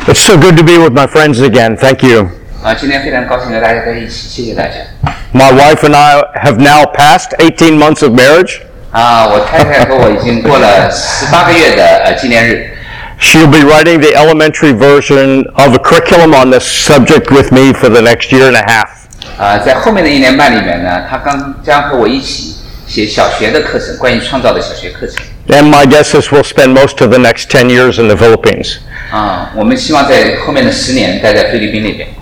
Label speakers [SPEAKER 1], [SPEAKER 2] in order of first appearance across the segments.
[SPEAKER 1] It's so good to be with my friends again. Thank you.
[SPEAKER 2] 今天非常高兴和大家在一起，谢谢大家。
[SPEAKER 1] My wife and I have now passed 18 months of marriage.
[SPEAKER 2] 我太太和我已经过了18个月的纪念日。
[SPEAKER 1] She'll be writing the elementary version of a curriculum on this subject with me for the next year and a half.
[SPEAKER 2] 在后面的1年半里面呢，她将和我一起写小学的课程，关于创造的小学课程。
[SPEAKER 1] And my guess is we'll spend most of the next 10 years in the Philippines.
[SPEAKER 2] 我们希望在后面的10年待在菲律宾那边。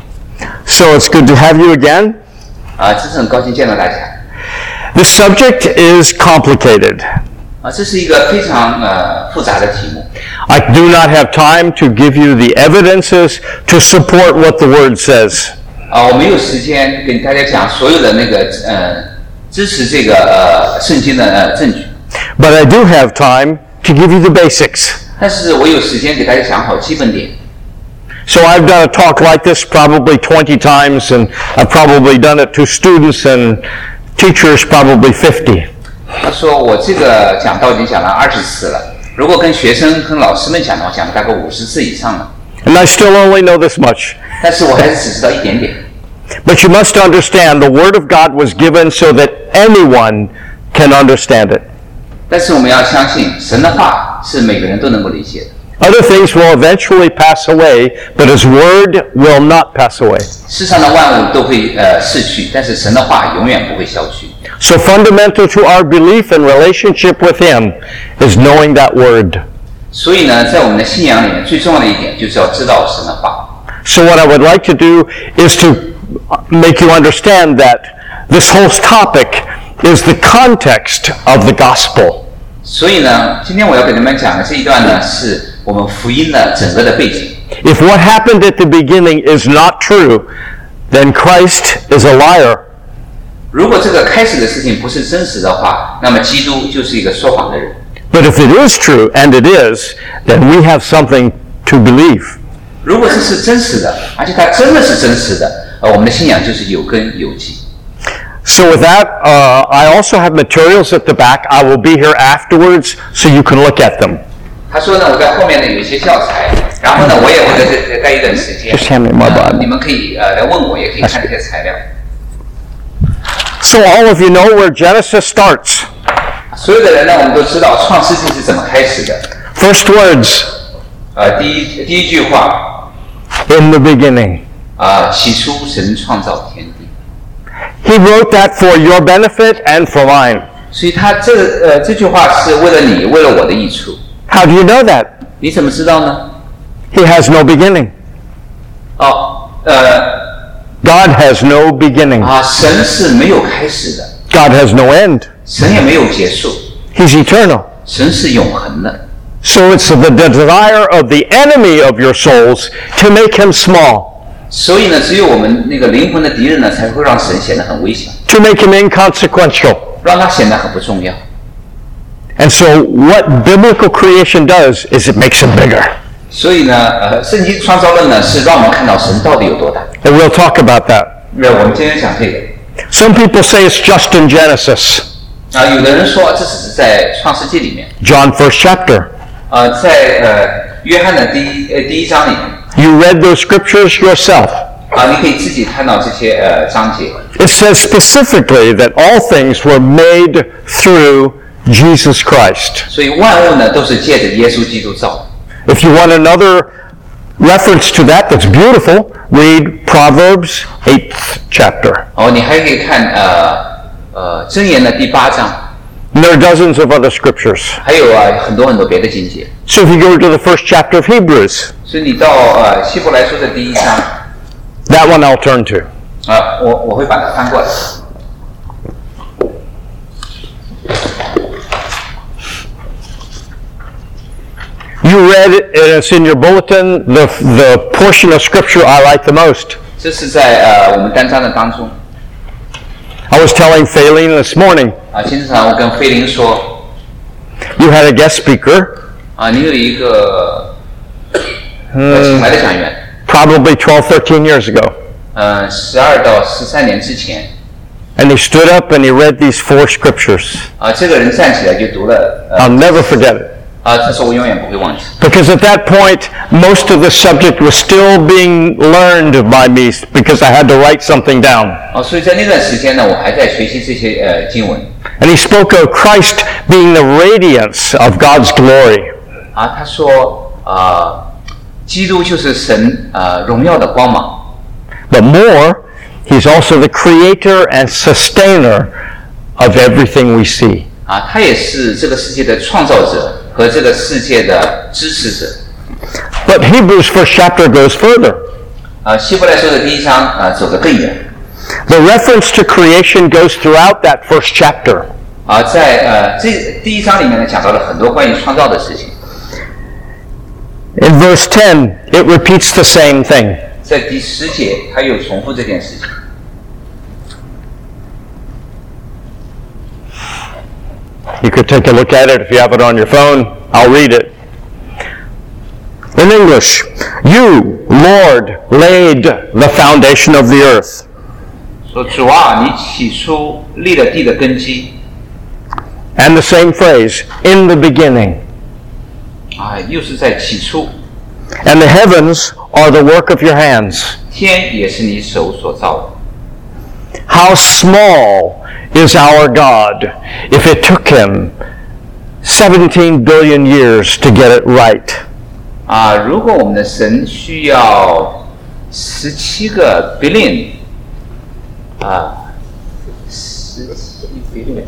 [SPEAKER 1] So it's good to have you again.
[SPEAKER 2] 真是很高兴见到大家。
[SPEAKER 1] This subject is complicated.
[SPEAKER 2] 这是一个非常复杂的题目。
[SPEAKER 1] I do not have time to give you the evidences to support what the Word says.
[SPEAKER 2] 我没有时间跟大家讲所有的那个支持这个圣经的证据。
[SPEAKER 1] But I do have time to give you the basics.
[SPEAKER 2] 但是我有时间给大家讲好基本点。
[SPEAKER 1] So I've done a talk like this probably 20 times, and I've probably done it to students and teachers probably 50.
[SPEAKER 2] 他说我这个讲道已经讲了20次了，如果跟学生跟老师们讲的话，讲了大概50次以上了。
[SPEAKER 1] And I still only know this much.
[SPEAKER 2] 但是我还是只知道一点点。
[SPEAKER 1] But you must understand the Word of God was given so that anyone can understand it.
[SPEAKER 2] 但是我们要相信神的话是每个人都能够理解的。
[SPEAKER 1] Other things will eventually pass away, but His Word will not pass away.
[SPEAKER 2] 世上的万物都会逝去，但是神的话永远不会消去。
[SPEAKER 1] So fundamental to our belief and relationship with Him is knowing that Word.
[SPEAKER 2] 所以呢，在我们的信仰里面最重要的一点就是要知道神的话。
[SPEAKER 1] So what I would like to do is to make you understand that this whole topic is the context of the gospel.
[SPEAKER 2] 所以呢，今天我要给你们讲的这一段呢，是我们福音的整个的背景。
[SPEAKER 1] If what happened at the beginning is not true, then Christ is a liar.
[SPEAKER 2] 如果这个开始的事情不是真实的话，那么基督就是一个说谎的人。
[SPEAKER 1] But if it is true, and it is, then we have something to believe.
[SPEAKER 2] 如果这是真实的，而且它真的是真实的，我们的信仰就是有根有基。
[SPEAKER 1] So with that, I also have materials at the back. I will be here afterwards, so you can look at them.
[SPEAKER 2] 他说呢，我在后面呢有一些教材，然后呢，我也会在待一段时间。
[SPEAKER 1] Just hand me my Bible.
[SPEAKER 2] 你们可以来问我，也可以看这些材料。
[SPEAKER 1] So all of you know where Genesis starts.
[SPEAKER 2] 所有的人呢，我们都知道创世纪是怎么开始的。
[SPEAKER 1] First words.
[SPEAKER 2] 第一句话。
[SPEAKER 1] In the beginning.
[SPEAKER 2] 起初神创造天地。
[SPEAKER 1] He wrote that for your benefit and for mine.
[SPEAKER 2] 所以他这句话是为了你，为了我的益处。
[SPEAKER 1] How do you know that?
[SPEAKER 2] 你怎么知道呢？
[SPEAKER 1] He has no beginning. God has no beginning.
[SPEAKER 2] 神是没有开始的。
[SPEAKER 1] God has no end.
[SPEAKER 2] 神也没有结束。
[SPEAKER 1] He's eternal.
[SPEAKER 2] 神是永恒的。
[SPEAKER 1] So it's the desire of the enemy of your souls to make him small.
[SPEAKER 2] 所以呢，只有我们那个灵魂的敌人呢，才会让神显得很微小。
[SPEAKER 1] To make him inconsequential.
[SPEAKER 2] 让他显得很不重要。
[SPEAKER 1] And so what biblical creation does is it makes him bigger.
[SPEAKER 2] 所以呢，圣经创造论呢，是让我们看到神到底有多大。
[SPEAKER 1] And we'll talk about that.
[SPEAKER 2] 我们今天讲这个。
[SPEAKER 1] Some people say it's just in Genesis.
[SPEAKER 2] 有的人说这只是在创世纪里面。
[SPEAKER 1] John first chapter.
[SPEAKER 2] 在约翰的第一章里面。
[SPEAKER 1] You read those scriptures yourself.
[SPEAKER 2] 你可以自己看到这些章节。
[SPEAKER 1] It says specifically that all things were made through Jesus Christ.
[SPEAKER 2] 所以万物呢都是借着耶稣基督造。
[SPEAKER 1] If you want another reference to that that's beautiful, read Proverbs 8th chapter.
[SPEAKER 2] 你还可以看箴言的第8章。
[SPEAKER 1] And there are dozens of other scriptures.
[SPEAKER 2] 还有很多别的经节。
[SPEAKER 1] So if you go to the first chapter of Hebrews,
[SPEAKER 2] 所以你到希伯来书的第1章。
[SPEAKER 1] That one I'll turn to.
[SPEAKER 2] 我会把它翻过来。
[SPEAKER 1] You read it, it's in your bulletin, the portion of scripture I like the most.
[SPEAKER 2] 这是在我们单章的当中。
[SPEAKER 1] I was telling Faylene this morning.
[SPEAKER 2] 今天早上我跟菲林说。
[SPEAKER 1] You had a guest speaker.
[SPEAKER 2] 你有一个请来的讲员。
[SPEAKER 1] Probably 12, 13 years ago.
[SPEAKER 2] 12到13年之前。
[SPEAKER 1] And he stood up and he read these 4 scriptures.
[SPEAKER 2] 这个人站起来就读了。
[SPEAKER 1] I'll never forget it.
[SPEAKER 2] 他说我永远不会忘记。
[SPEAKER 1] Because at that point, most of the subject was still being learned by me because I had to write something down.
[SPEAKER 2] 所以在那段时间呢，我还在学习这些经文。
[SPEAKER 1] And he spoke of Christ being the radiance of God's glory.
[SPEAKER 2] 他说基督就是神荣耀的光芒。
[SPEAKER 1] But more, he's also the creator and sustainer of everything we see.
[SPEAKER 2] 他也是这个世界的创造者和这个世界的支持者。
[SPEAKER 1] But Hebrews' first chapter goes further.
[SPEAKER 2] 希伯来书的第1章走得更远。
[SPEAKER 1] The reference to creation goes throughout that first chapter.
[SPEAKER 2] 在这第1章里面呢，讲到了很多关于创造的事情。
[SPEAKER 1] In verse 10, it repeats the same thing.
[SPEAKER 2] 在第10节，他又重复这件事情。
[SPEAKER 1] You could take a look at it if you have it on your phone. I'll read it. In English, you, Lord, laid the foundation of the earth.
[SPEAKER 2] 说主啊，你起初立了地的根基。
[SPEAKER 1] And the same phrase, in the beginning.
[SPEAKER 2] 又是在起初。
[SPEAKER 1] And the heavens are the work of your hands.
[SPEAKER 2] 天也是你手所造的。
[SPEAKER 1] How small is our God if it took him 17 billion years to get it right.
[SPEAKER 2] 如果我们的神需要17个 billion 17 billion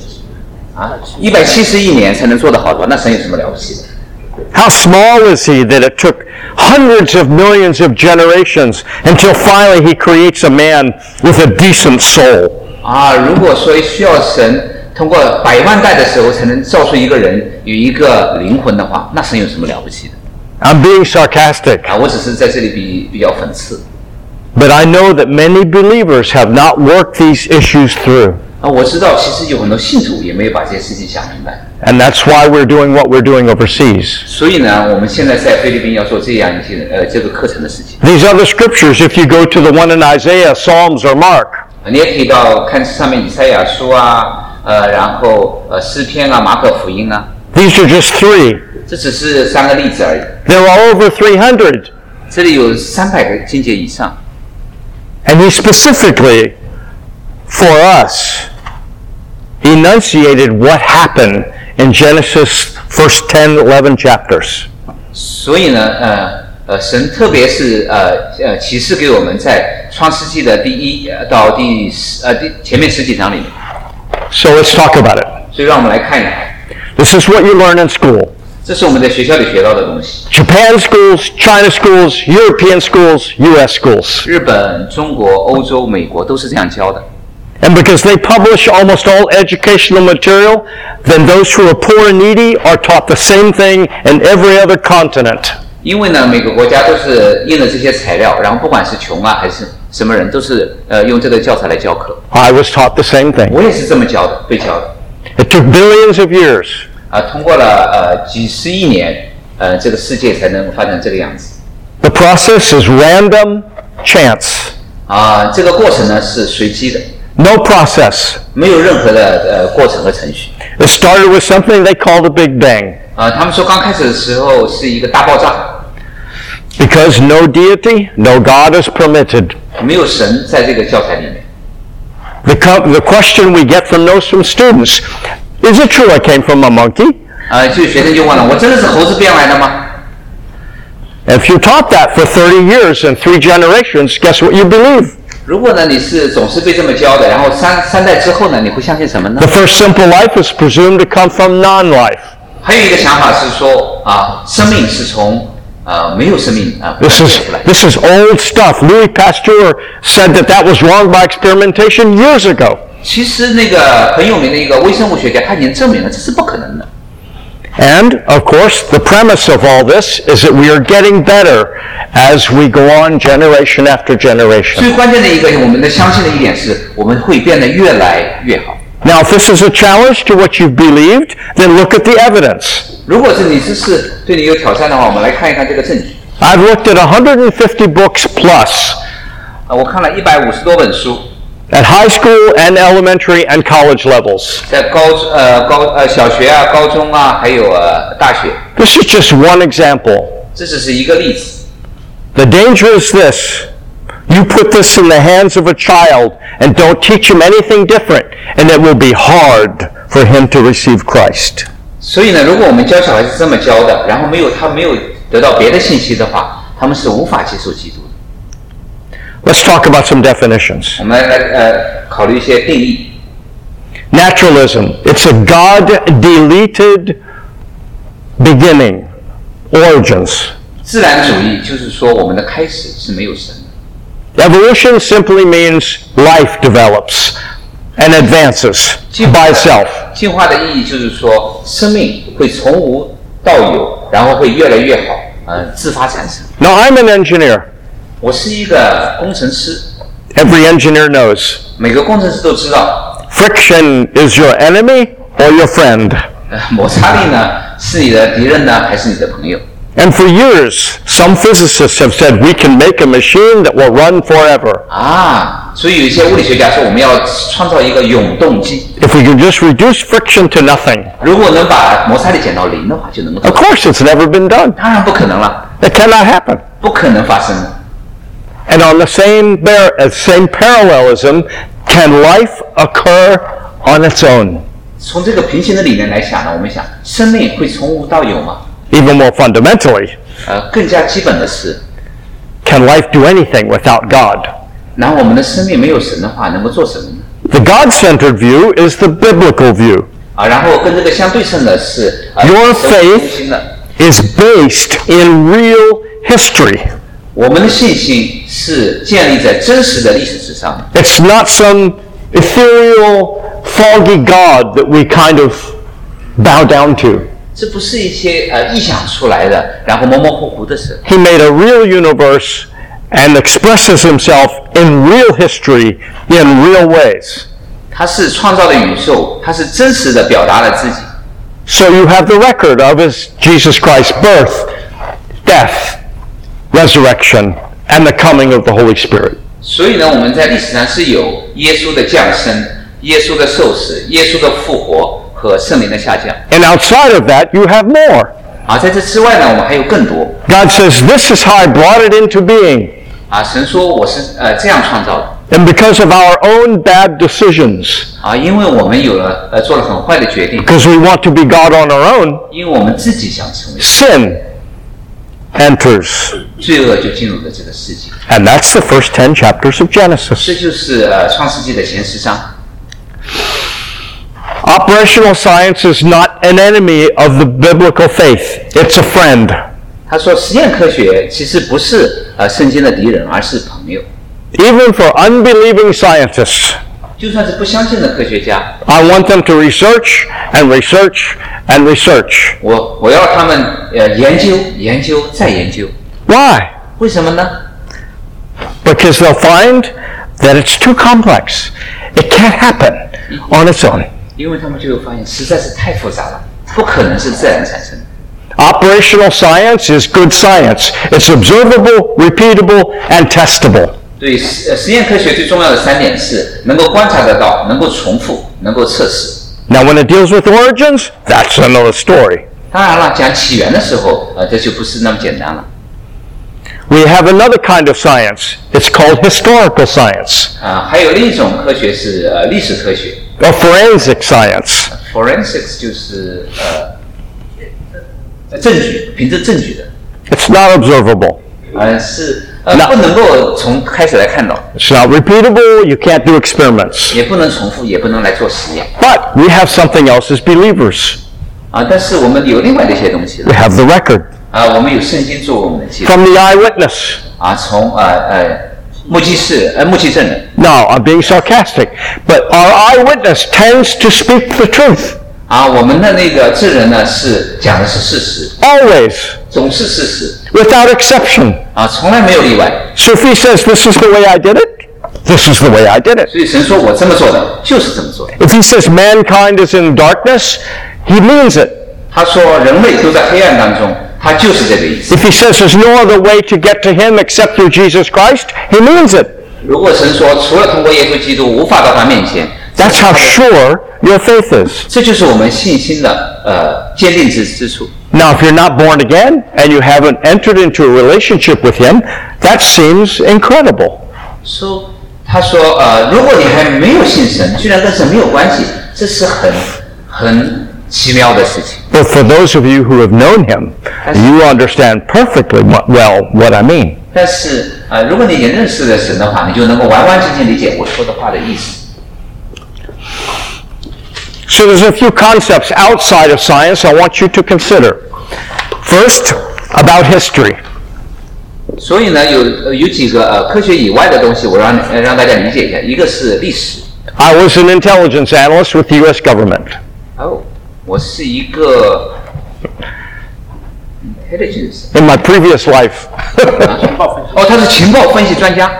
[SPEAKER 2] 170亿年才能做得好的话，那神有什么了不起的？
[SPEAKER 1] How small is he that it took hundreds of millions of generations until finally he creates a man with a decent soul?
[SPEAKER 2] 如果说需要神通过100万代的时候才能造出一个人有一个灵魂的话，那神有什么了不起的？
[SPEAKER 1] I'm being sarcastic.
[SPEAKER 2] 我只是在这里比较讽刺。
[SPEAKER 1] But I know that many believers have not worked these issues through.
[SPEAKER 2] 我知道其实有很多信徒也没有把这些事情想明白。
[SPEAKER 1] And that's why we're doing what we're doing overseas.
[SPEAKER 2] 所以呢，我们现在在菲律宾要做这样一些这个课程的事情。
[SPEAKER 1] These other scriptures, if you go to the one in Isaiah, Psalms, or Mark,
[SPEAKER 2] 你也可以看上面以赛亚书然后诗篇马可福音
[SPEAKER 1] these are just 3.
[SPEAKER 2] 这只是3个例子而已。
[SPEAKER 1] There are over 300.
[SPEAKER 2] 这里有300个经节以上。
[SPEAKER 1] And he specifically, for us, enunciated what happened in Genesis first 10, 11 chapters.
[SPEAKER 2] 所以呢，神特别是启示给我们在创世纪的第1到前面10几章里面。
[SPEAKER 1] So let's talk about it.
[SPEAKER 2] 所以让我们来看一看，
[SPEAKER 1] This is what you learn in school.
[SPEAKER 2] 这是我们在学校里学到的东西。
[SPEAKER 1] Japan schools, China schools, European schools, US schools.
[SPEAKER 2] 日本、中国、欧洲、美国都是这样教的。
[SPEAKER 1] And because they publish almost all educational material, then those who are poor and needy are taught the same thing in every other continent.
[SPEAKER 2] 因为呢，每个国家都是印了这些材料，然后不管是穷还是什么人，都是用这个教材来教课。
[SPEAKER 1] I was taught the same thing.
[SPEAKER 2] 我也是这么教的，被教的。
[SPEAKER 1] It took billions of years.
[SPEAKER 2] 通过了几十亿年，这个世界才能发展这个样子。
[SPEAKER 1] The process is random chance.
[SPEAKER 2] 这个过程呢是随机的，
[SPEAKER 1] No process.
[SPEAKER 2] 没有任何的过程和程序。
[SPEAKER 1] It started with something they call the Big Bang.
[SPEAKER 2] 他们说刚开始的时候是一个大爆炸，
[SPEAKER 1] Because no deity, no God is permitted.
[SPEAKER 2] 没有神在这个教材里面。
[SPEAKER 1] The question we get from students, is it true I came from a monkey?
[SPEAKER 2] 所以学生就问了：我真的是猴子变来的吗？
[SPEAKER 1] If you taught that for 30 years and 3 generations, guess what you believe?
[SPEAKER 2] 如果呢你是总是被这么教的，然后三代之后呢，你会相信什么呢？
[SPEAKER 1] The first simple life is presumed to come from non-life.
[SPEAKER 2] 还有一个想法是说生命是从没有生命出来。
[SPEAKER 1] This is old stuff. Louis Pasteur said that was wrong by experimentation years ago.
[SPEAKER 2] 其实那个很有名的一个微生物学家，他已经证明了这是不可能的。
[SPEAKER 1] And, of course, the premise of all this is that we are getting better as we go on generation after generation.
[SPEAKER 2] 最关键的一个，我们的相信的一点是，我们会变得越来越好。
[SPEAKER 1] Now, if this is a challenge to what you've believed, then look at the evidence.
[SPEAKER 2] 如果是你这是对你有挑战的话，我们来看一看这个证据。
[SPEAKER 1] I've looked at 150 books plus,
[SPEAKER 2] 我看了150多本书，
[SPEAKER 1] at high school and elementary and college levels.
[SPEAKER 2] 在小学啊、高中啊，还有大学。
[SPEAKER 1] This is just one example.
[SPEAKER 2] 这只是一个例子。
[SPEAKER 1] The danger is this. You put this in the hands of a child and don't teach him anything different, and it will be hard for him to receive Christ.
[SPEAKER 2] 所以呢，如果我们教小孩子这么教的，然后他没有得到别的信息的话，他们是无法接受基督的。
[SPEAKER 1] Let's talk about some definitions.
[SPEAKER 2] 我们来考虑一些定义。
[SPEAKER 1] Naturalism. It's a God-deleted beginning, origins.
[SPEAKER 2] 自然主义就是说我们的开始是没有神的。
[SPEAKER 1] Evolution simply means life develops and advances by itself.
[SPEAKER 2] 进化的意义就是说，生命会从无到有，然后会越来越好，自发产生。
[SPEAKER 1] Now, I'm an engineer.
[SPEAKER 2] 我是一个工程师。
[SPEAKER 1] Every engineer knows.
[SPEAKER 2] 每个工程师都知道。
[SPEAKER 1] Friction is your enemy or your friend.
[SPEAKER 2] 摩擦力呢，是你的敌人呢，还是你的朋友？
[SPEAKER 1] And for years, some physicists have said we can make a machine that will run forever.
[SPEAKER 2] 所以有一些物理学家说，我们要创造一个永动机。
[SPEAKER 1] If we can just reduce friction to nothing.
[SPEAKER 2] 如果能把摩擦力减到0的话，就能够。
[SPEAKER 1] Of course, it's never been done.
[SPEAKER 2] 当然不可能了。
[SPEAKER 1] It cannot happen.
[SPEAKER 2] 不可能发生的。
[SPEAKER 1] And on the same parallelism, can life occur on its own?
[SPEAKER 2] 从这个平行的理念来想呢，我们想，生命会从无到有吗？
[SPEAKER 1] Even more fundamentally,
[SPEAKER 2] 更加基本的是
[SPEAKER 1] can life do anything without God?
[SPEAKER 2] 然后我们的生命没有神的话，能够做什么呢？
[SPEAKER 1] The God-centered view is the biblical view.
[SPEAKER 2] 然后跟这个相对称的是
[SPEAKER 1] Your faith is based in real history.
[SPEAKER 2] 我们的信心是建立在真实的历史之上的。
[SPEAKER 1] It's not some ethereal, foggy God that we kind of bow down to.
[SPEAKER 2] 这不是一些臆想出来的，然后模模糊糊的神。
[SPEAKER 1] He made a real universe and expresses himself in real history in real ways.
[SPEAKER 2] 他是创造了宇宙，他是真实的表达了自己。
[SPEAKER 1] So you have the record of his Jesus Christ's birth, death, resurrection, and the coming of the Holy Spirit.
[SPEAKER 2] 所以呢，我们在历史上是有耶稣的降生、耶稣的受死、耶稣的复活和圣灵的下降。
[SPEAKER 1] And outside of that, you have more.
[SPEAKER 2] 在这之外呢，我们还有更多。
[SPEAKER 1] God says, "This is how I brought it into being."
[SPEAKER 2] 神说我是这样创造的。
[SPEAKER 1] And because of our own bad decisions,
[SPEAKER 2] 因为我们做了很坏的决定。
[SPEAKER 1] because we want to be God on our own,
[SPEAKER 2] 因为我们自己想成为
[SPEAKER 1] sin enters.
[SPEAKER 2] 罪恶就进入了这个世界。
[SPEAKER 1] And that's the first 10 chapters of Genesis.
[SPEAKER 2] 这就是创世纪的前10章。
[SPEAKER 1] Operational science is not an enemy of the biblical faith. It's a friend.
[SPEAKER 2] 他说，实验科学其实不是圣经的敌人，而是朋友。
[SPEAKER 1] Even for unbelieving scientists,
[SPEAKER 2] 就算是不相信的科学家，
[SPEAKER 1] I want them to research and research and research.
[SPEAKER 2] 我要他们研究、研究再研究。
[SPEAKER 1] Why?
[SPEAKER 2] 为什么呢？
[SPEAKER 1] Because they'll find that it's too complex. It can't happen on its own.
[SPEAKER 2] 因为他们就会发现实在是太复杂了，不可能是自然产生的。
[SPEAKER 1] Operational science is good science. It's observable, repeatable, and testable.
[SPEAKER 2] 对，实验科学最重要的3点是能够观察得到、能够重复、能够测试。
[SPEAKER 1] Now, when it deals with origins, that's another story.
[SPEAKER 2] 当然了，讲起源的时候，这就不是那么简单了。
[SPEAKER 1] We have another kind of science. It's called historical science.
[SPEAKER 2] 还有另一种科学是历史科学
[SPEAKER 1] or forensic science.
[SPEAKER 2] ，forensics 就是证据，凭着证据的。
[SPEAKER 1] It's not observable.
[SPEAKER 2] 是不能够从开始来看到。
[SPEAKER 1] It's not repeatable. You can't do experiments.
[SPEAKER 2] 也不能重复，也不能来做实验。
[SPEAKER 1] But we have something else as believers.
[SPEAKER 2] 但是我们有另外的一些东西
[SPEAKER 1] We have the record
[SPEAKER 2] 我们有圣经作为我们的记录
[SPEAKER 1] from the eyewitness.
[SPEAKER 2] 从目击证人。
[SPEAKER 1] No, I'm being sarcastic. But our eyewitness tends to speak the truth.
[SPEAKER 2] 我们的那个证人呢是讲的是事实，
[SPEAKER 1] Always.
[SPEAKER 2] 总是事实，
[SPEAKER 1] Without exception.
[SPEAKER 2] 从来没有例外。
[SPEAKER 1] So if he says this is the way I did it, this is the way I did it.
[SPEAKER 2] 所以神说我这么做的，就是这么做的。
[SPEAKER 1] If he says mankind is in darkness, he means it.
[SPEAKER 2] 他说人类都在黑暗当中，他就是这个意思。
[SPEAKER 1] If he says there's no other way to get to him except through Jesus Christ, he means it.
[SPEAKER 2] 如果神说除了通过耶稣基督无法到他面前，
[SPEAKER 1] That's how sure your faith is.
[SPEAKER 2] 这就是我们信心的坚定之处。
[SPEAKER 1] Now, if you're not born again and you haven't entered into a relationship with Him, that seems incredible.
[SPEAKER 2] 他说如果你还没有信神，居然跟神没有关系，这是很奇妙的事情。
[SPEAKER 1] But for those of you who have known Him, you understand perfectly well what I mean.
[SPEAKER 2] 但是如果你已经认识了神的话，你就能够完完全全理解我说的话的意思。
[SPEAKER 1] So there's a few concepts outside of science I want you to consider. First, about history.
[SPEAKER 2] 所以呢，有几个科学以外的东西，我让大家理解一下。一个是历史。
[SPEAKER 1] I was an intelligence analyst with the U.S. government.
[SPEAKER 2] 我是一个 intelligence
[SPEAKER 1] In my previous life.
[SPEAKER 2] 他是情报分析专家。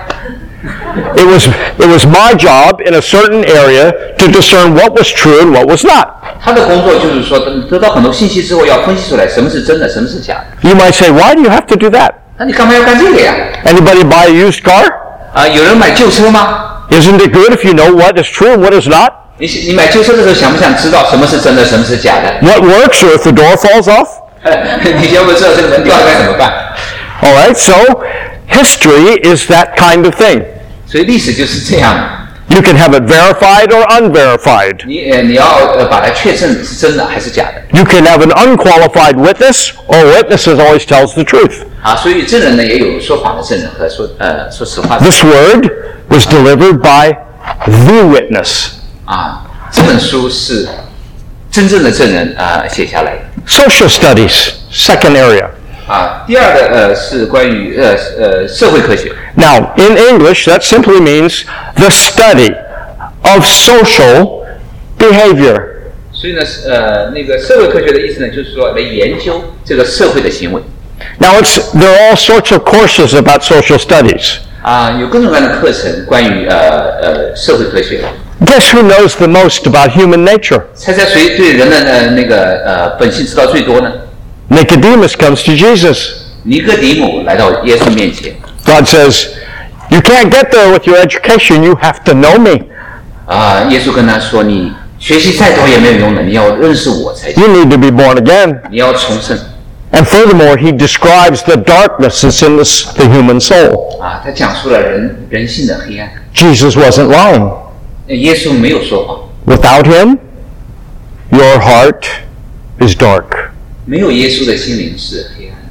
[SPEAKER 1] It was my job in a certain area to discern what was true and what was not.
[SPEAKER 2] 他的工作就是说，得到很多信息之后，要分析出来什么是真的，什么是假的。
[SPEAKER 1] You might say, why do you have to do that?
[SPEAKER 2] 那你干嘛要干这个呀？
[SPEAKER 1] Anybody buy a used car?
[SPEAKER 2] 有人买旧车吗？
[SPEAKER 1] Isn't it good if you know what is true and what is not?
[SPEAKER 2] 你买旧车的时候，想不想知道什么是真的，什么是假的？
[SPEAKER 1] What works or if the door falls off?
[SPEAKER 2] 你要不知道这个门掉了该怎么办？
[SPEAKER 1] All right, so history is that kind of thing.
[SPEAKER 2] 所以历史就是这样。
[SPEAKER 1] You can have it verified or unverified.
[SPEAKER 2] 你要把它确证是真的还是假的。
[SPEAKER 1] You can have an unqualified witness, or witnesses always tells the truth.
[SPEAKER 2] 所以证人呢也有说谎的证人和说实话的。
[SPEAKER 1] This word was delivered by the witness.
[SPEAKER 2] 这本书是真正的证人写下来的。
[SPEAKER 1] Social studies, second area.
[SPEAKER 2] 第二个是关于社会科学。
[SPEAKER 1] Now, in English, that simply means the study of social behavior.
[SPEAKER 2] 所以呢，那个社会科学的意思呢，就是说来研究这个社会的行为。
[SPEAKER 1] Now, there are all sorts of courses about social studies.
[SPEAKER 2] 有各种各样的课程关于社会科学。
[SPEAKER 1] Guess who knows the most about human nature?
[SPEAKER 2] 猜猜谁对人的那个本性知道最多呢？
[SPEAKER 1] Nicodemus comes to Jesus.
[SPEAKER 2] 尼哥底母来到耶稣面前。
[SPEAKER 1] God says, you can't get there with your education, you have to know me.
[SPEAKER 2] 耶稣跟他说：“你学习再多也没有用的，你要认识我才行。
[SPEAKER 1] You need to be born again.
[SPEAKER 2] 你要重生。”
[SPEAKER 1] And furthermore, he describes the darkness that's in the human soul.
[SPEAKER 2] 他讲述了人性的黑暗。
[SPEAKER 1] Jesus wasn't lying.
[SPEAKER 2] 耶稣没有说谎。
[SPEAKER 1] Without him, your heart is dark.
[SPEAKER 2] 没有耶稣的心灵是黑暗。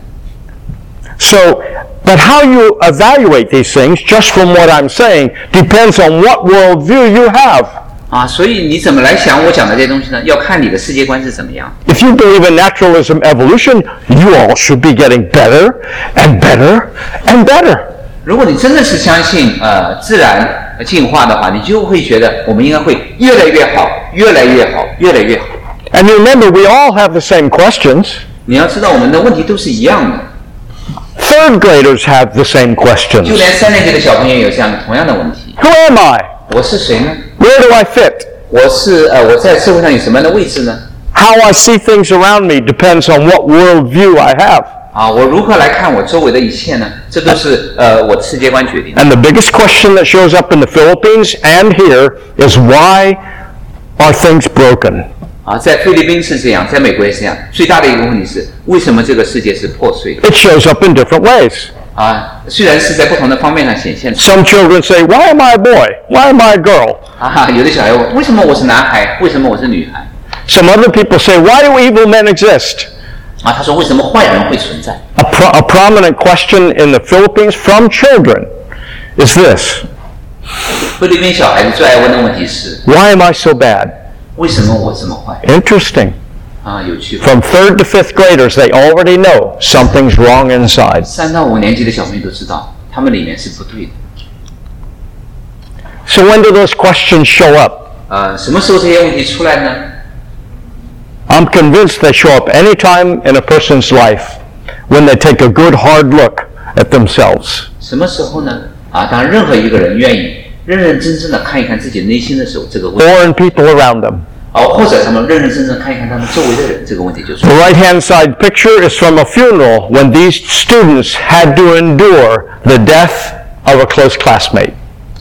[SPEAKER 1] So, but how you evaluate these things, just from what I'm saying, depends on what worldview you have.
[SPEAKER 2] 所以你怎么来想我讲的这些东西呢？要看你的世界观是怎么样。
[SPEAKER 1] If you believe in naturalism evolution, you all should be getting better and better and better.
[SPEAKER 2] 如果你真的是相信自然进化的话，你就会觉得我们应该会越来越好，越来越好，越来越好。
[SPEAKER 1] And remember, we all have the same questions.
[SPEAKER 2] 你要知道，我们的问题都是一样的。
[SPEAKER 1] Third graders have the same
[SPEAKER 2] 就
[SPEAKER 1] questions.
[SPEAKER 2] 连3年级的小朋友有这样同样的问题。
[SPEAKER 1] Who am I?
[SPEAKER 2] 我是谁呢？
[SPEAKER 1] Where do I fit?
[SPEAKER 2] 我在社会上有什么样的位置呢？
[SPEAKER 1] How I see things around me depends on what worldview I have.
[SPEAKER 2] 我如何来看我周围的一切呢？这都是我的世界观决定的。
[SPEAKER 1] And the biggest question that shows up in the Philippines and here is why are things broken?
[SPEAKER 2] 在菲律宾是这样，在美国也是这样。最大的一个问题是，为什么这个世界是破碎的？
[SPEAKER 1] It shows up in different ways.
[SPEAKER 2] 虽然是在不同的方面上显现出。
[SPEAKER 1] Some children say, why am I a boy? Why am I a girl?
[SPEAKER 2] 有的小孩问，为什么我是男孩？为什么我是女孩？
[SPEAKER 1] Some other people say, why do evil men exist?
[SPEAKER 2] 他说为什么坏人会存在？
[SPEAKER 1] A prominent question in the Philippines from children is this.
[SPEAKER 2] 菲律宾小孩子最爱问的问题是，
[SPEAKER 1] Why am I so bad?
[SPEAKER 2] 为什么我这么坏？
[SPEAKER 1] Interesting.
[SPEAKER 2] 有趣。
[SPEAKER 1] From 3rd to 5th graders, they already know something's wrong inside.
[SPEAKER 2] 3到5年级的小朋友都知道，他们里面是不对的。
[SPEAKER 1] So when do those questions show up?
[SPEAKER 2] 什么时候这些问题出来呢？
[SPEAKER 1] I'm convinced they show up anytime in a person's life when they take a good hard look at themselves.
[SPEAKER 2] 什么时候呢？当任何一个人愿意认认真真的看一看自己内心的时候，这个问题。
[SPEAKER 1] Or in people around them.
[SPEAKER 2] 或者他们认认真真看一看他们周围的人，这个问题就出
[SPEAKER 1] The
[SPEAKER 2] 来。
[SPEAKER 1] right-hand side picture is from a funeral when these students had to endure the death of a close classmate.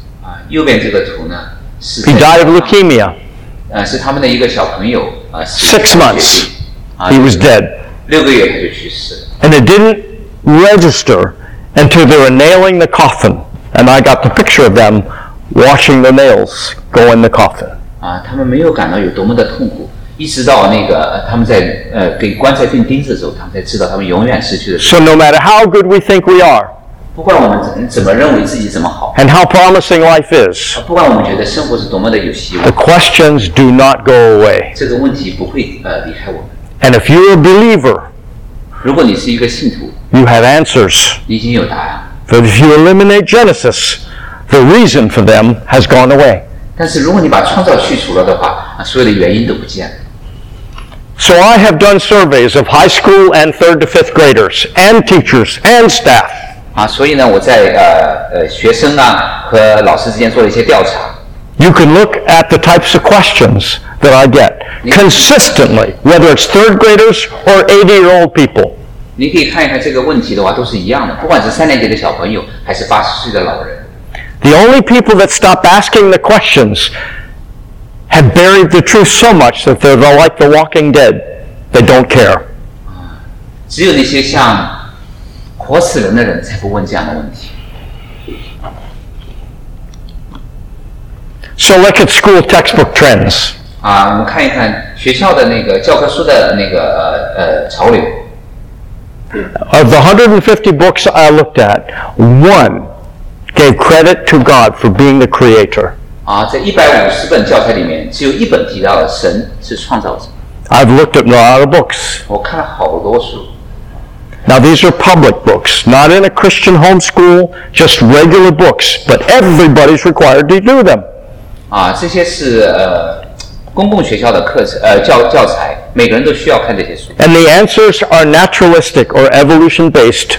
[SPEAKER 2] 右边这个图呢是
[SPEAKER 1] He died of leukemia.
[SPEAKER 2] 是他们的一个小朋友
[SPEAKER 1] 6 months, he was dead.
[SPEAKER 2] 6个月他就去世了。
[SPEAKER 1] And it didn't register until they were nailing the coffin. And I got the picture of them watching the nails go in the coffin.
[SPEAKER 2] 他们没有感到有多么的痛苦，一直到那个他们在给棺材钉钉子的时候，他们才知道他们永远失去了。
[SPEAKER 1] So no matter how good we think we are,
[SPEAKER 2] 不管我们怎么认为自己怎么好，
[SPEAKER 1] and how promising life is,
[SPEAKER 2] 不管我们觉得生活是多么的有希
[SPEAKER 1] the
[SPEAKER 2] 望，
[SPEAKER 1] questions do not go away.
[SPEAKER 2] 这个问题不会离开我们。
[SPEAKER 1] And if you're a believer,
[SPEAKER 2] 如果你是一个信徒，
[SPEAKER 1] you have answers.
[SPEAKER 2] 你已经有答案。
[SPEAKER 1] But if you eliminate Genesis, the reason for them has gone away.
[SPEAKER 2] 但是如果你把创造去除了的话，所有的原因都不见了。
[SPEAKER 1] So I have done surveys of high school and 3rd to 5th graders, and teachers, and staff.
[SPEAKER 2] 所以呢，我在学生和老师之间做了一些调查。
[SPEAKER 1] You can look at the types of questions that I get consistently, whether it's 3rd graders or 80-year-old people.
[SPEAKER 2] 你可以看一看这个问题的话，都是一样的，不管是3年级的小朋友还是80岁的老人。
[SPEAKER 1] The only people that stop asking the questions have buried the truth so much that they're like the walking dead. They don't care.
[SPEAKER 2] 只有那些像活死人的人才不问这样的问题。
[SPEAKER 1] So look at school textbook trends.
[SPEAKER 2] 我们看一看学校的那个教科书的那个潮流。
[SPEAKER 1] Of the 150 books I looked at, one gave credit to God for being the creator.
[SPEAKER 2] 在150本教材里面，只有1本提到了神是创造者。
[SPEAKER 1] I've looked at a lot of books.
[SPEAKER 2] 我看了好多书。
[SPEAKER 1] Now these are public books, not in a Christian homeschool, just regular books, but everybody's required to do them.
[SPEAKER 2] 这些是公共学校的课程教材，每个人都需要看这些书。
[SPEAKER 1] And the answers are naturalistic or evolution based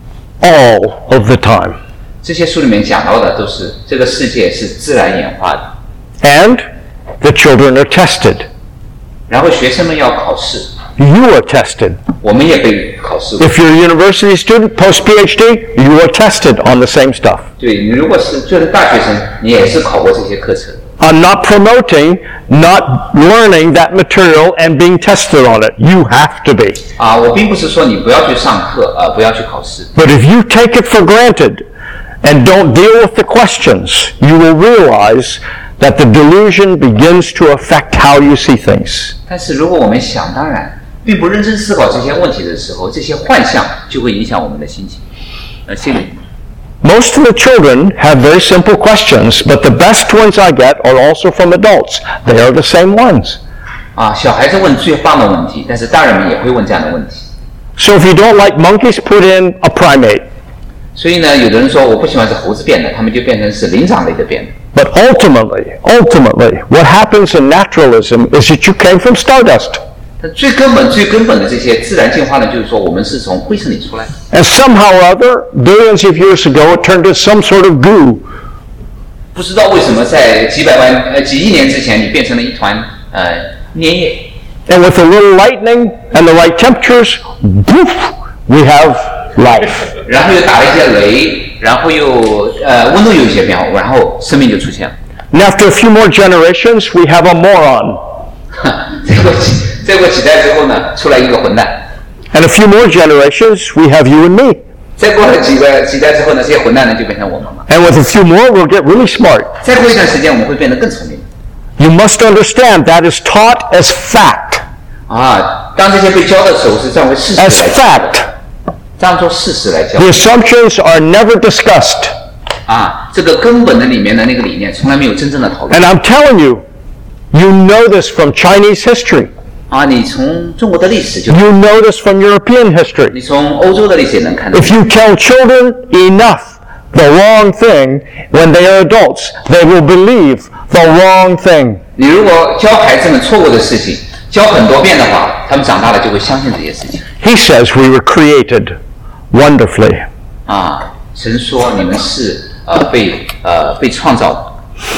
[SPEAKER 1] all of the time.
[SPEAKER 2] 这些书里面讲到的都是这个世界是自然演化的。
[SPEAKER 1] And the children are tested.
[SPEAKER 2] 然后学生们要考试，
[SPEAKER 1] You are tested.
[SPEAKER 2] 我们也被考试过。
[SPEAKER 1] If you're a university student, post-PhD, you are tested on the same stuff.
[SPEAKER 2] 对，你如果是就是大学生，你也是考过这些课程。
[SPEAKER 1] I'm not promoting not learning that material and being tested on it. You have to be.
[SPEAKER 2] 我并不是说你不要去上课，不要去考试。
[SPEAKER 1] But if you take it for granted and don't deal with the questions, you will realize that the delusion begins to affect how you see things.
[SPEAKER 2] 但是如果我们想当然，并不认真思考这些问题的时候，这些幻象就会影响我们的心情，心理。
[SPEAKER 1] Most of the children have very simple questions, but the best ones I get are also from adults. They are the same ones.
[SPEAKER 2] 小孩子问最棒的问题，但是大人们也会问这样的问题。
[SPEAKER 1] So if you don't like monkeys, put in a primate.
[SPEAKER 2] 所以呢，有的人说我不喜欢是猴子变的，他们就变成是灵长类的变的。
[SPEAKER 1] But ultimately, what happens in naturalism is that you came from stardust.
[SPEAKER 2] 但最根本的这些自然进化呢，就是说我们是从灰尘里出来的。
[SPEAKER 1] And somehow or other, billions of years ago, it turned into some sort of goo.
[SPEAKER 2] 不知道为什么在几亿年之前，你变成了一团粘液。
[SPEAKER 1] And with a little lightning and the right temperatures, poof, we have life.
[SPEAKER 2] 然后又打了一些雷，然后又温度有一些变化，然后生命就出现了。
[SPEAKER 1] And after a few more generations, we have a moron.
[SPEAKER 2] 再过几代之后呢，出来一个混蛋。
[SPEAKER 1] And a few more generations, we have you and me.
[SPEAKER 2] 再过了几代之后呢，这些混蛋呢就变成我们了。
[SPEAKER 1] And with a few more, we'll get really smart.
[SPEAKER 2] 再过一段时间，我们会变得更聪明。
[SPEAKER 1] You must understand that is taught as fact.
[SPEAKER 2] 当这些被教的时候，是当为事实来
[SPEAKER 1] As
[SPEAKER 2] 教
[SPEAKER 1] fact.
[SPEAKER 2] 当做事实来教。
[SPEAKER 1] The assumptions are never discussed.
[SPEAKER 2] 这个根本的里面的那个理念，从来没有真正的讨论。
[SPEAKER 1] And I'm telling you, you know this from Chinese history.
[SPEAKER 2] 你从中国的历史就，
[SPEAKER 1] You know this from European history.
[SPEAKER 2] 你从欧洲的历史也能看到。
[SPEAKER 1] If you tell children enough the wrong thing when they are adults, they will believe the wrong thing.
[SPEAKER 2] 你如果教孩子们错误的事情，教很多遍的话，他们长大了就会相信这些事情。
[SPEAKER 1] He says we were created wonderfully.
[SPEAKER 2] 神说你们是被创造的。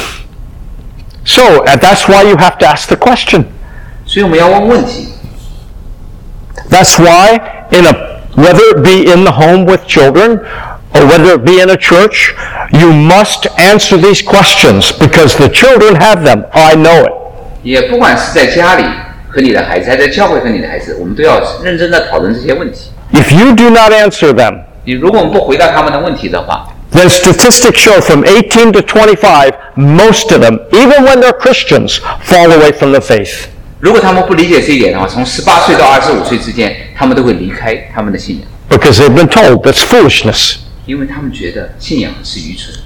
[SPEAKER 1] So that's why you have to ask the question.
[SPEAKER 2] 所以我们要问问题。
[SPEAKER 1] That's why whether it be in the home with children or whether it be in a church, you must answer these questions because the children have them. I know it.
[SPEAKER 2] 也不管是在家里和你的孩子，还是在教会和你的孩子，我们都要认真的讨论这些问题。
[SPEAKER 1] If you do not answer them,
[SPEAKER 2] 如果我们不回答他们的问题的话，
[SPEAKER 1] then statistics show from 18 to 25, most of them, even when they're Christians, fall away from the faith.
[SPEAKER 2] 如果他们不理解这一点的话，从18岁到25岁之间，他们都会离开他们的信仰，
[SPEAKER 1] Because they've been told that's foolishness.
[SPEAKER 2] 因为他们觉得信仰是愚蠢。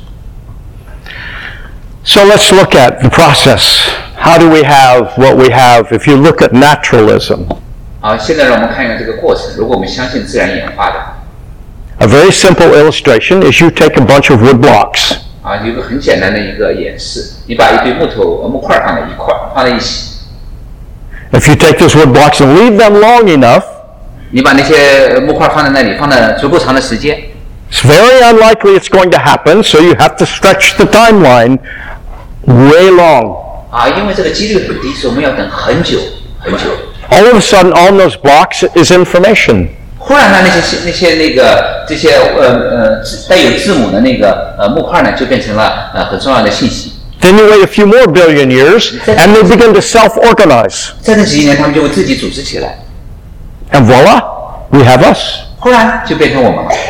[SPEAKER 1] So let's look at the process. How do we have what we have if you look at naturalism?
[SPEAKER 2] 好，现在让我们看一看这个过程。如果我们相信自然演化的，
[SPEAKER 1] A very simple illustration is you take a bunch of wood blocks.
[SPEAKER 2] 有一个很简单的一个演示，你把一堆木块放在一起。
[SPEAKER 1] If you take those wood blocks and leave them long enough,
[SPEAKER 2] 你把那些木块放在那里，放了足够长的时间，
[SPEAKER 1] it's very unlikely it's going to happen, so you have to stretch the timeline way long.
[SPEAKER 2] 因为这个几率很低，所以我们要等很久很久。
[SPEAKER 1] All of a sudden, on those blocks is information.
[SPEAKER 2] 忽然呢，这些带有字母的那个木块呢，就变成了很重要的信息。
[SPEAKER 1] Then you wait a few more billion years, and they begin to self-organize.
[SPEAKER 2] 在这几亿年，他们就会自己组织起来，
[SPEAKER 1] And voila, we have us.
[SPEAKER 2] 忽然就变成我们了。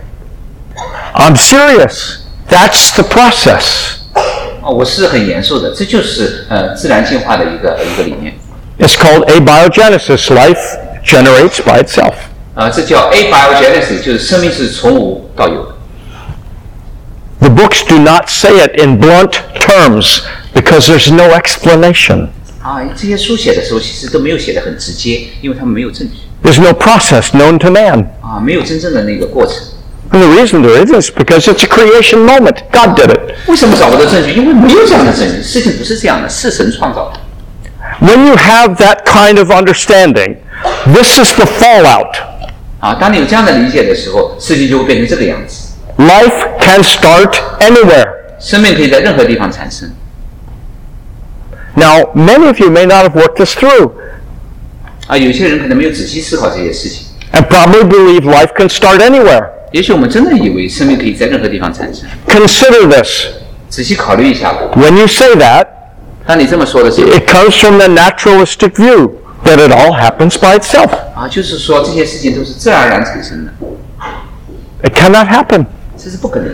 [SPEAKER 1] I'm serious. That's the process.
[SPEAKER 2] 我是很严肃的，这就是自然进化的一个理念。
[SPEAKER 1] It's called abiogenesis. Life generates by itself.
[SPEAKER 2] 这叫 abiogenesis， 就是生命是从无到有的。
[SPEAKER 1] The books do not say it in blunt terms because there's no explanation.
[SPEAKER 2] 这些书写的时候其实都没有写得很直接，因为他们没有证据。
[SPEAKER 1] There's no process known to man.
[SPEAKER 2] 没有真正的那个过程。
[SPEAKER 1] And the reason there isn't is because it's a creation moment. God did it.
[SPEAKER 2] 为什么找不到证据？因为没有这样的证据，事情不是这样的，是神创造的。
[SPEAKER 1] When you have that kind of understanding, this is the fallout.
[SPEAKER 2] 当你有这样的理解的时候，事情就会变成这个样子。
[SPEAKER 1] Life can start anywhere.
[SPEAKER 2] 生命可以在任何地方产生。
[SPEAKER 1] Now, many of you may not have worked this through
[SPEAKER 2] 有些人可能没有仔细思考这些事情，
[SPEAKER 1] and probably believe life can start anywhere.
[SPEAKER 2] 也许我们真的以为生命可以在任何地方产生。
[SPEAKER 1] Consider this.
[SPEAKER 2] 仔细考虑一下吧。
[SPEAKER 1] When you say that,
[SPEAKER 2] 当你这么说的时候，
[SPEAKER 1] it comes from the naturalistic view that it all happens by itself.
[SPEAKER 2] 就是说这些事情都是自然而然产生的，
[SPEAKER 1] It cannot happen.
[SPEAKER 2] 这是不可能的。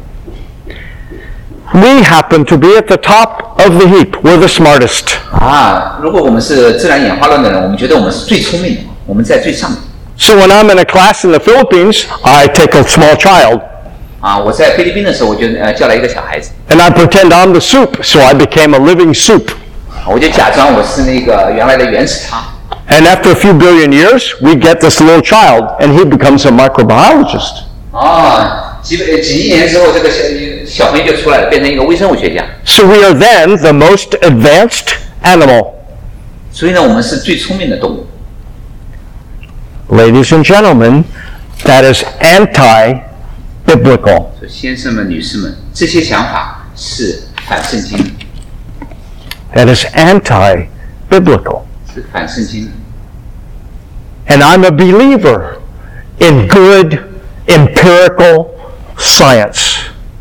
[SPEAKER 1] We happen to be at the top of the heap. We're the smartest.
[SPEAKER 2] 如果我们是自然演化论的人，我们觉得我们是最聪明的，我们在最上面。
[SPEAKER 1] So when I'm in a class in the Philippines, I take a small child
[SPEAKER 2] 我在菲律宾的时候，我就叫了一个小孩子，
[SPEAKER 1] and I pretend I'm the soup, so I became a living soup.
[SPEAKER 2] 我就假装我是那个原来的原始汤。
[SPEAKER 1] And after a few billion years, we get this little child, and he becomes a microbiologist.
[SPEAKER 2] 几亿年之后，这个小朋友就出来了，变成一个微生物学家。
[SPEAKER 1] So we are then the most advanced animal.
[SPEAKER 2] 所以呢，我们是最聪明的动物。
[SPEAKER 1] Ladies and gentlemen, that is anti-biblical.
[SPEAKER 2] 所以先生们、女士们，这些想法是反圣经的，
[SPEAKER 1] That is anti-biblical.
[SPEAKER 2] 是反圣经的。
[SPEAKER 1] And I'm a believer in good empirical science.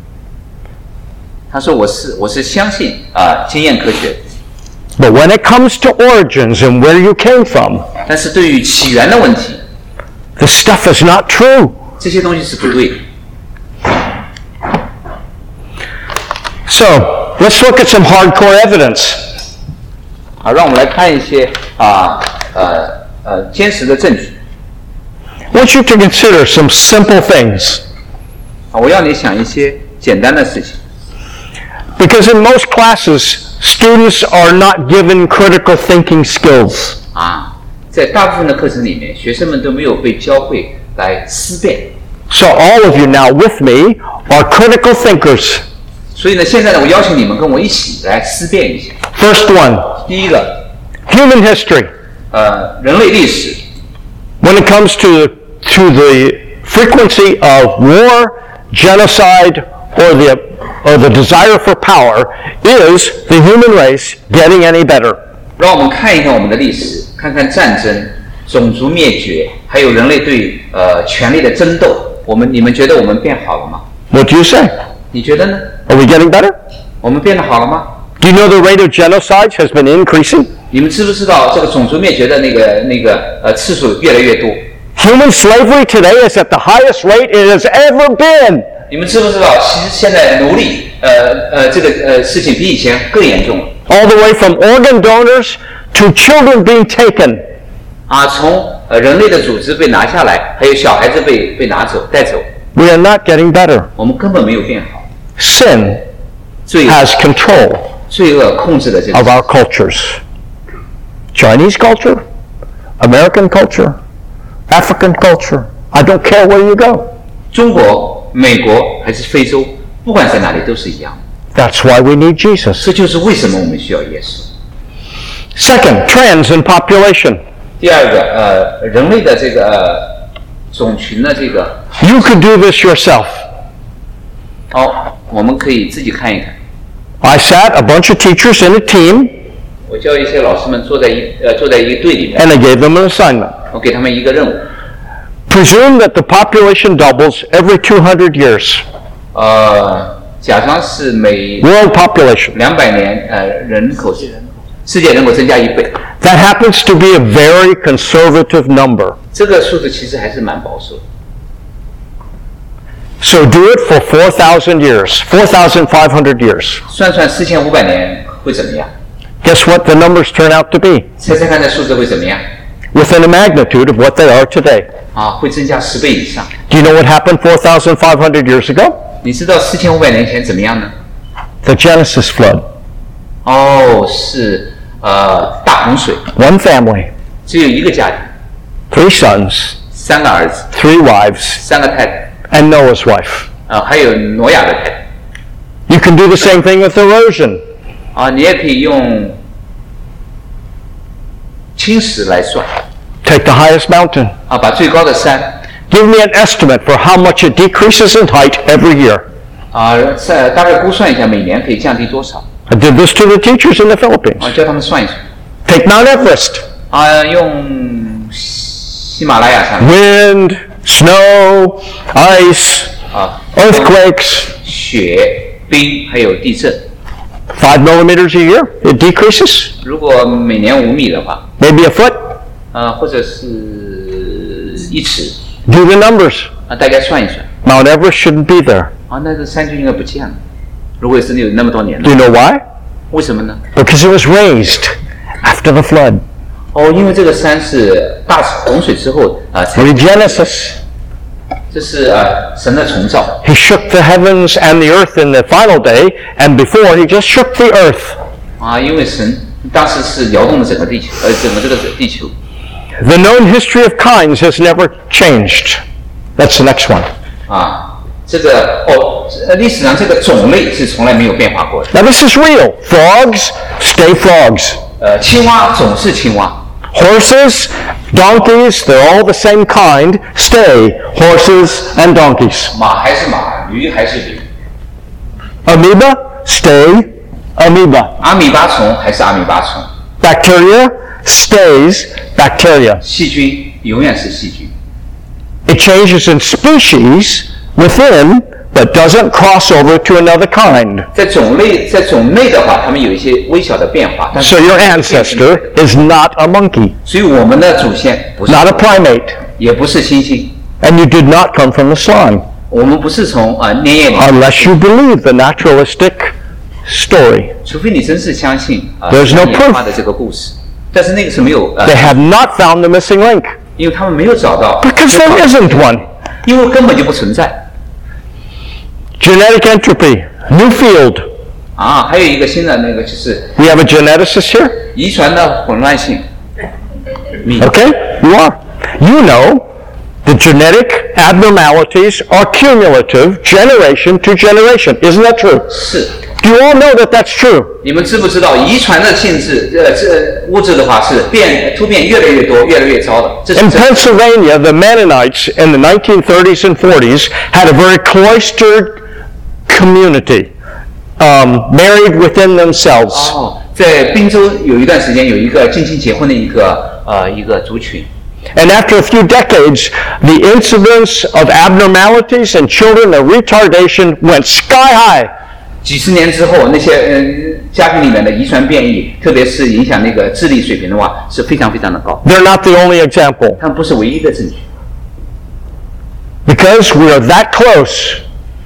[SPEAKER 2] 他说我是相信经验科学，
[SPEAKER 1] But when it comes to origins and where you came from,
[SPEAKER 2] 但是对于起源的问题，
[SPEAKER 1] this stuff is not true.
[SPEAKER 2] 这些东西是不对的。
[SPEAKER 1] So, let's look at some hardcore evidence.
[SPEAKER 2] 让我们来看一些坚实的证据。
[SPEAKER 1] I want you to consider some simple things.
[SPEAKER 2] 我要你想一些简单的事情。
[SPEAKER 1] Because in most classes, students are not given critical thinking skills.
[SPEAKER 2] 在大部分的课程里面，学生们都没有被教会来思辨。
[SPEAKER 1] So all of you now with me are critical thinkers.
[SPEAKER 2] 所以呢，现在呢，我邀请你们跟我一起来思辨一下。
[SPEAKER 1] First one,
[SPEAKER 2] 第一个，
[SPEAKER 1] human history.
[SPEAKER 2] 人类历史。
[SPEAKER 1] When it comes to the frequency of war, genocide, or the desire for power, is the human race getting any better?
[SPEAKER 2] 让我们看一看我们的历史，看看战争、种族灭绝，还有人类对权力的争斗， 你们觉得我们变好了吗？
[SPEAKER 1] What do you say?
[SPEAKER 2] 你觉得呢？
[SPEAKER 1] Are we getting better?
[SPEAKER 2] 我们变得好了吗？
[SPEAKER 1] Do you know the rate of genocides has been increasing?
[SPEAKER 2] 你们知不知道这个种族灭绝的那个次数越来越多？
[SPEAKER 1] Human slavery today is at the highest rate it has ever been.
[SPEAKER 2] 你们知不知道，其实现在奴隶这个事情比以前更严重了。
[SPEAKER 1] All the way from organ donors to children being taken.
[SPEAKER 2] 啊，从人类的组织被拿下来，还有小孩子被带走，
[SPEAKER 1] We are not getting better.
[SPEAKER 2] 我们根本没有变好。
[SPEAKER 1] Sin
[SPEAKER 2] 罪
[SPEAKER 1] has control
[SPEAKER 2] 恶控制了这
[SPEAKER 1] of
[SPEAKER 2] 个
[SPEAKER 1] our cultures. Chinese culture, American culture, African culture. I don't care where you go.
[SPEAKER 2] 中国、美国还是非洲，不管在哪里都是一样。
[SPEAKER 1] That's why we need Jesus.
[SPEAKER 2] 这就是为什么我们需要耶稣。
[SPEAKER 1] Second, trends in population.
[SPEAKER 2] 第二个，人类的这个种群的这个，
[SPEAKER 1] You could do this yourself.
[SPEAKER 2] 我们可以自己看一看。
[SPEAKER 1] I sat a bunch of teachers in a team
[SPEAKER 2] 我叫一些老师们坐在一个队里面，
[SPEAKER 1] and I gave them an assignment.
[SPEAKER 2] 我给他们一个任务。
[SPEAKER 1] Presume that the population doubles every 200 years.
[SPEAKER 2] 假装是每
[SPEAKER 1] World population.
[SPEAKER 2] 200年，世界人口增加1倍。
[SPEAKER 1] That happens to be a very conservative number.
[SPEAKER 2] 这个数字其实还是蛮保守的。
[SPEAKER 1] So do it for 4,000 years, 4,500 years.
[SPEAKER 2] 算4500年会怎么样？
[SPEAKER 1] Guess what the numbers turn out to be?
[SPEAKER 2] 猜猜看，这数字会怎么样？
[SPEAKER 1] Within a magnitude of what they are today.
[SPEAKER 2] 会增加10倍以上。
[SPEAKER 1] Do you know what happened 4,500 years ago?
[SPEAKER 2] 你知道4500年前怎么样呢？
[SPEAKER 1] The Genesis flood.
[SPEAKER 2] 是大洪水，
[SPEAKER 1] One family,
[SPEAKER 2] 只有一个家庭
[SPEAKER 1] 3 sons,
[SPEAKER 2] ，3个儿子
[SPEAKER 1] 3 wives,
[SPEAKER 2] ，3个太太，
[SPEAKER 1] and Noah's wife.
[SPEAKER 2] 还有挪亚的太太。
[SPEAKER 1] You can do the same thing with erosion.
[SPEAKER 2] 你也可以用侵蚀来算。
[SPEAKER 1] Take the highest mountain.
[SPEAKER 2] 把最高的山，
[SPEAKER 1] Give me an estimate for how much it decreases in height every year.
[SPEAKER 2] 大概估算一下每年可以降低多少。
[SPEAKER 1] I did this to the teachers in the Philippines.
[SPEAKER 2] 叫他们算一算。
[SPEAKER 1] Take Mount Everest.
[SPEAKER 2] 用喜马拉雅山
[SPEAKER 1] Wind, snow, ice, earthquakes.
[SPEAKER 2] 雪、冰还有地震。
[SPEAKER 1] 5 millimeters a year, it decreases.
[SPEAKER 2] 如果每年5米的话，
[SPEAKER 1] Maybe a foot.
[SPEAKER 2] 或者是1尺，
[SPEAKER 1] Do the numbers.
[SPEAKER 2] 大概算一算。
[SPEAKER 1] Mount Everest shouldn't be there.
[SPEAKER 2] 那个山就应该不见了。如果是有那么多年
[SPEAKER 1] Do
[SPEAKER 2] 了，
[SPEAKER 1] you know why?
[SPEAKER 2] 为什么呢？
[SPEAKER 1] Because it was raised after the flood.
[SPEAKER 2] 因为这个山是大洪水之后才，
[SPEAKER 1] Read Genesis.
[SPEAKER 2] 这是神的重造。
[SPEAKER 1] He shook the heavens and the earth in the final day, and before he just shook the earth.
[SPEAKER 2] 因为神当时是摇动了整个地球，整个这个地球。
[SPEAKER 1] The known history of kinds has never changed. That's the next one.
[SPEAKER 2] 这个历史上这个种类是从来没有变化过的。
[SPEAKER 1] Now this is real. Frogs stay frogs.
[SPEAKER 2] 青蛙总是青蛙，
[SPEAKER 1] Horses, donkeys, they're all the same kind, stay horses and donkeys.
[SPEAKER 2] 马还是马，驴还是驴，
[SPEAKER 1] Amoeba, stay amoeba.
[SPEAKER 2] 阿米巴虫还是阿米巴虫，
[SPEAKER 1] Bacteria stays bacteria.
[SPEAKER 2] 细菌永远是细菌。
[SPEAKER 1] It changes in species within, but doesn't cross over to another kind.
[SPEAKER 2] 在种类的话，它们有一些微小的变化，但是
[SPEAKER 1] So your ancestor is not a monkey,
[SPEAKER 2] 所以我们的祖先不是
[SPEAKER 1] not a primate,
[SPEAKER 2] 也不是猩猩，
[SPEAKER 1] and you did not come from the slime,
[SPEAKER 2] 我们不是从粘液里，
[SPEAKER 1] unless you believe the naturalistic story.
[SPEAKER 2] 除非你真是相信
[SPEAKER 1] There's no
[SPEAKER 2] 演化的这个故事，但是那个是没有
[SPEAKER 1] They have not found the missing link,
[SPEAKER 2] 因为他们没有找到，
[SPEAKER 1] because there isn't one.
[SPEAKER 2] 因为根本就不存在。
[SPEAKER 1] Genetic entropy, new field.
[SPEAKER 2] 还有一个新的那个就是
[SPEAKER 1] We have a geneticist here?
[SPEAKER 2] 遗传的混乱性。
[SPEAKER 1] Okay, you are. You know the genetic abnormalities are cumulative generation to generation. Isn't that true?
[SPEAKER 2] 是，
[SPEAKER 1] Do you all know that that's true?
[SPEAKER 2] 你们知不知道遗传的性质，物质的话是突变越来越多，越来越糟的。这是
[SPEAKER 1] In
[SPEAKER 2] 真的
[SPEAKER 1] Pennsylvania, the Mennonites in the 1930s and 40s had a very cloistered community, married within themselves.
[SPEAKER 2] 在宾州有一段时间有一个近亲结婚的一个族群。
[SPEAKER 1] And after a few decades, the incidence of abnormalities in children and retardation went sky high.
[SPEAKER 2] 几十年之后，那些家庭里面的遗传变异，特别是影响那个智力水平的话，是非常非常的高。
[SPEAKER 1] They're not the only example.
[SPEAKER 2] 他们不是唯一的证据，
[SPEAKER 1] Because we are that close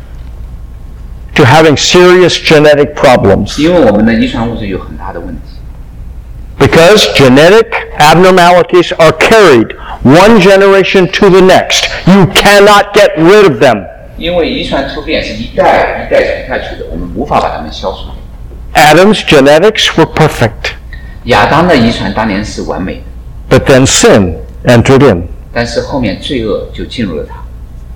[SPEAKER 1] to having serious genetic problems.
[SPEAKER 2] 因为我们的遗传物质有很大的问题。
[SPEAKER 1] Because genetic abnormalities are carried one generation to the next. You cannot get rid of them.
[SPEAKER 2] 因为遗传突变是一代一代传下去的，我们无法把它们消除。
[SPEAKER 1] Adam's genetics were perfect,
[SPEAKER 2] 亚当的遗传当年是完美的，
[SPEAKER 1] but then sin entered in.
[SPEAKER 2] 但是后面罪恶就进入了他。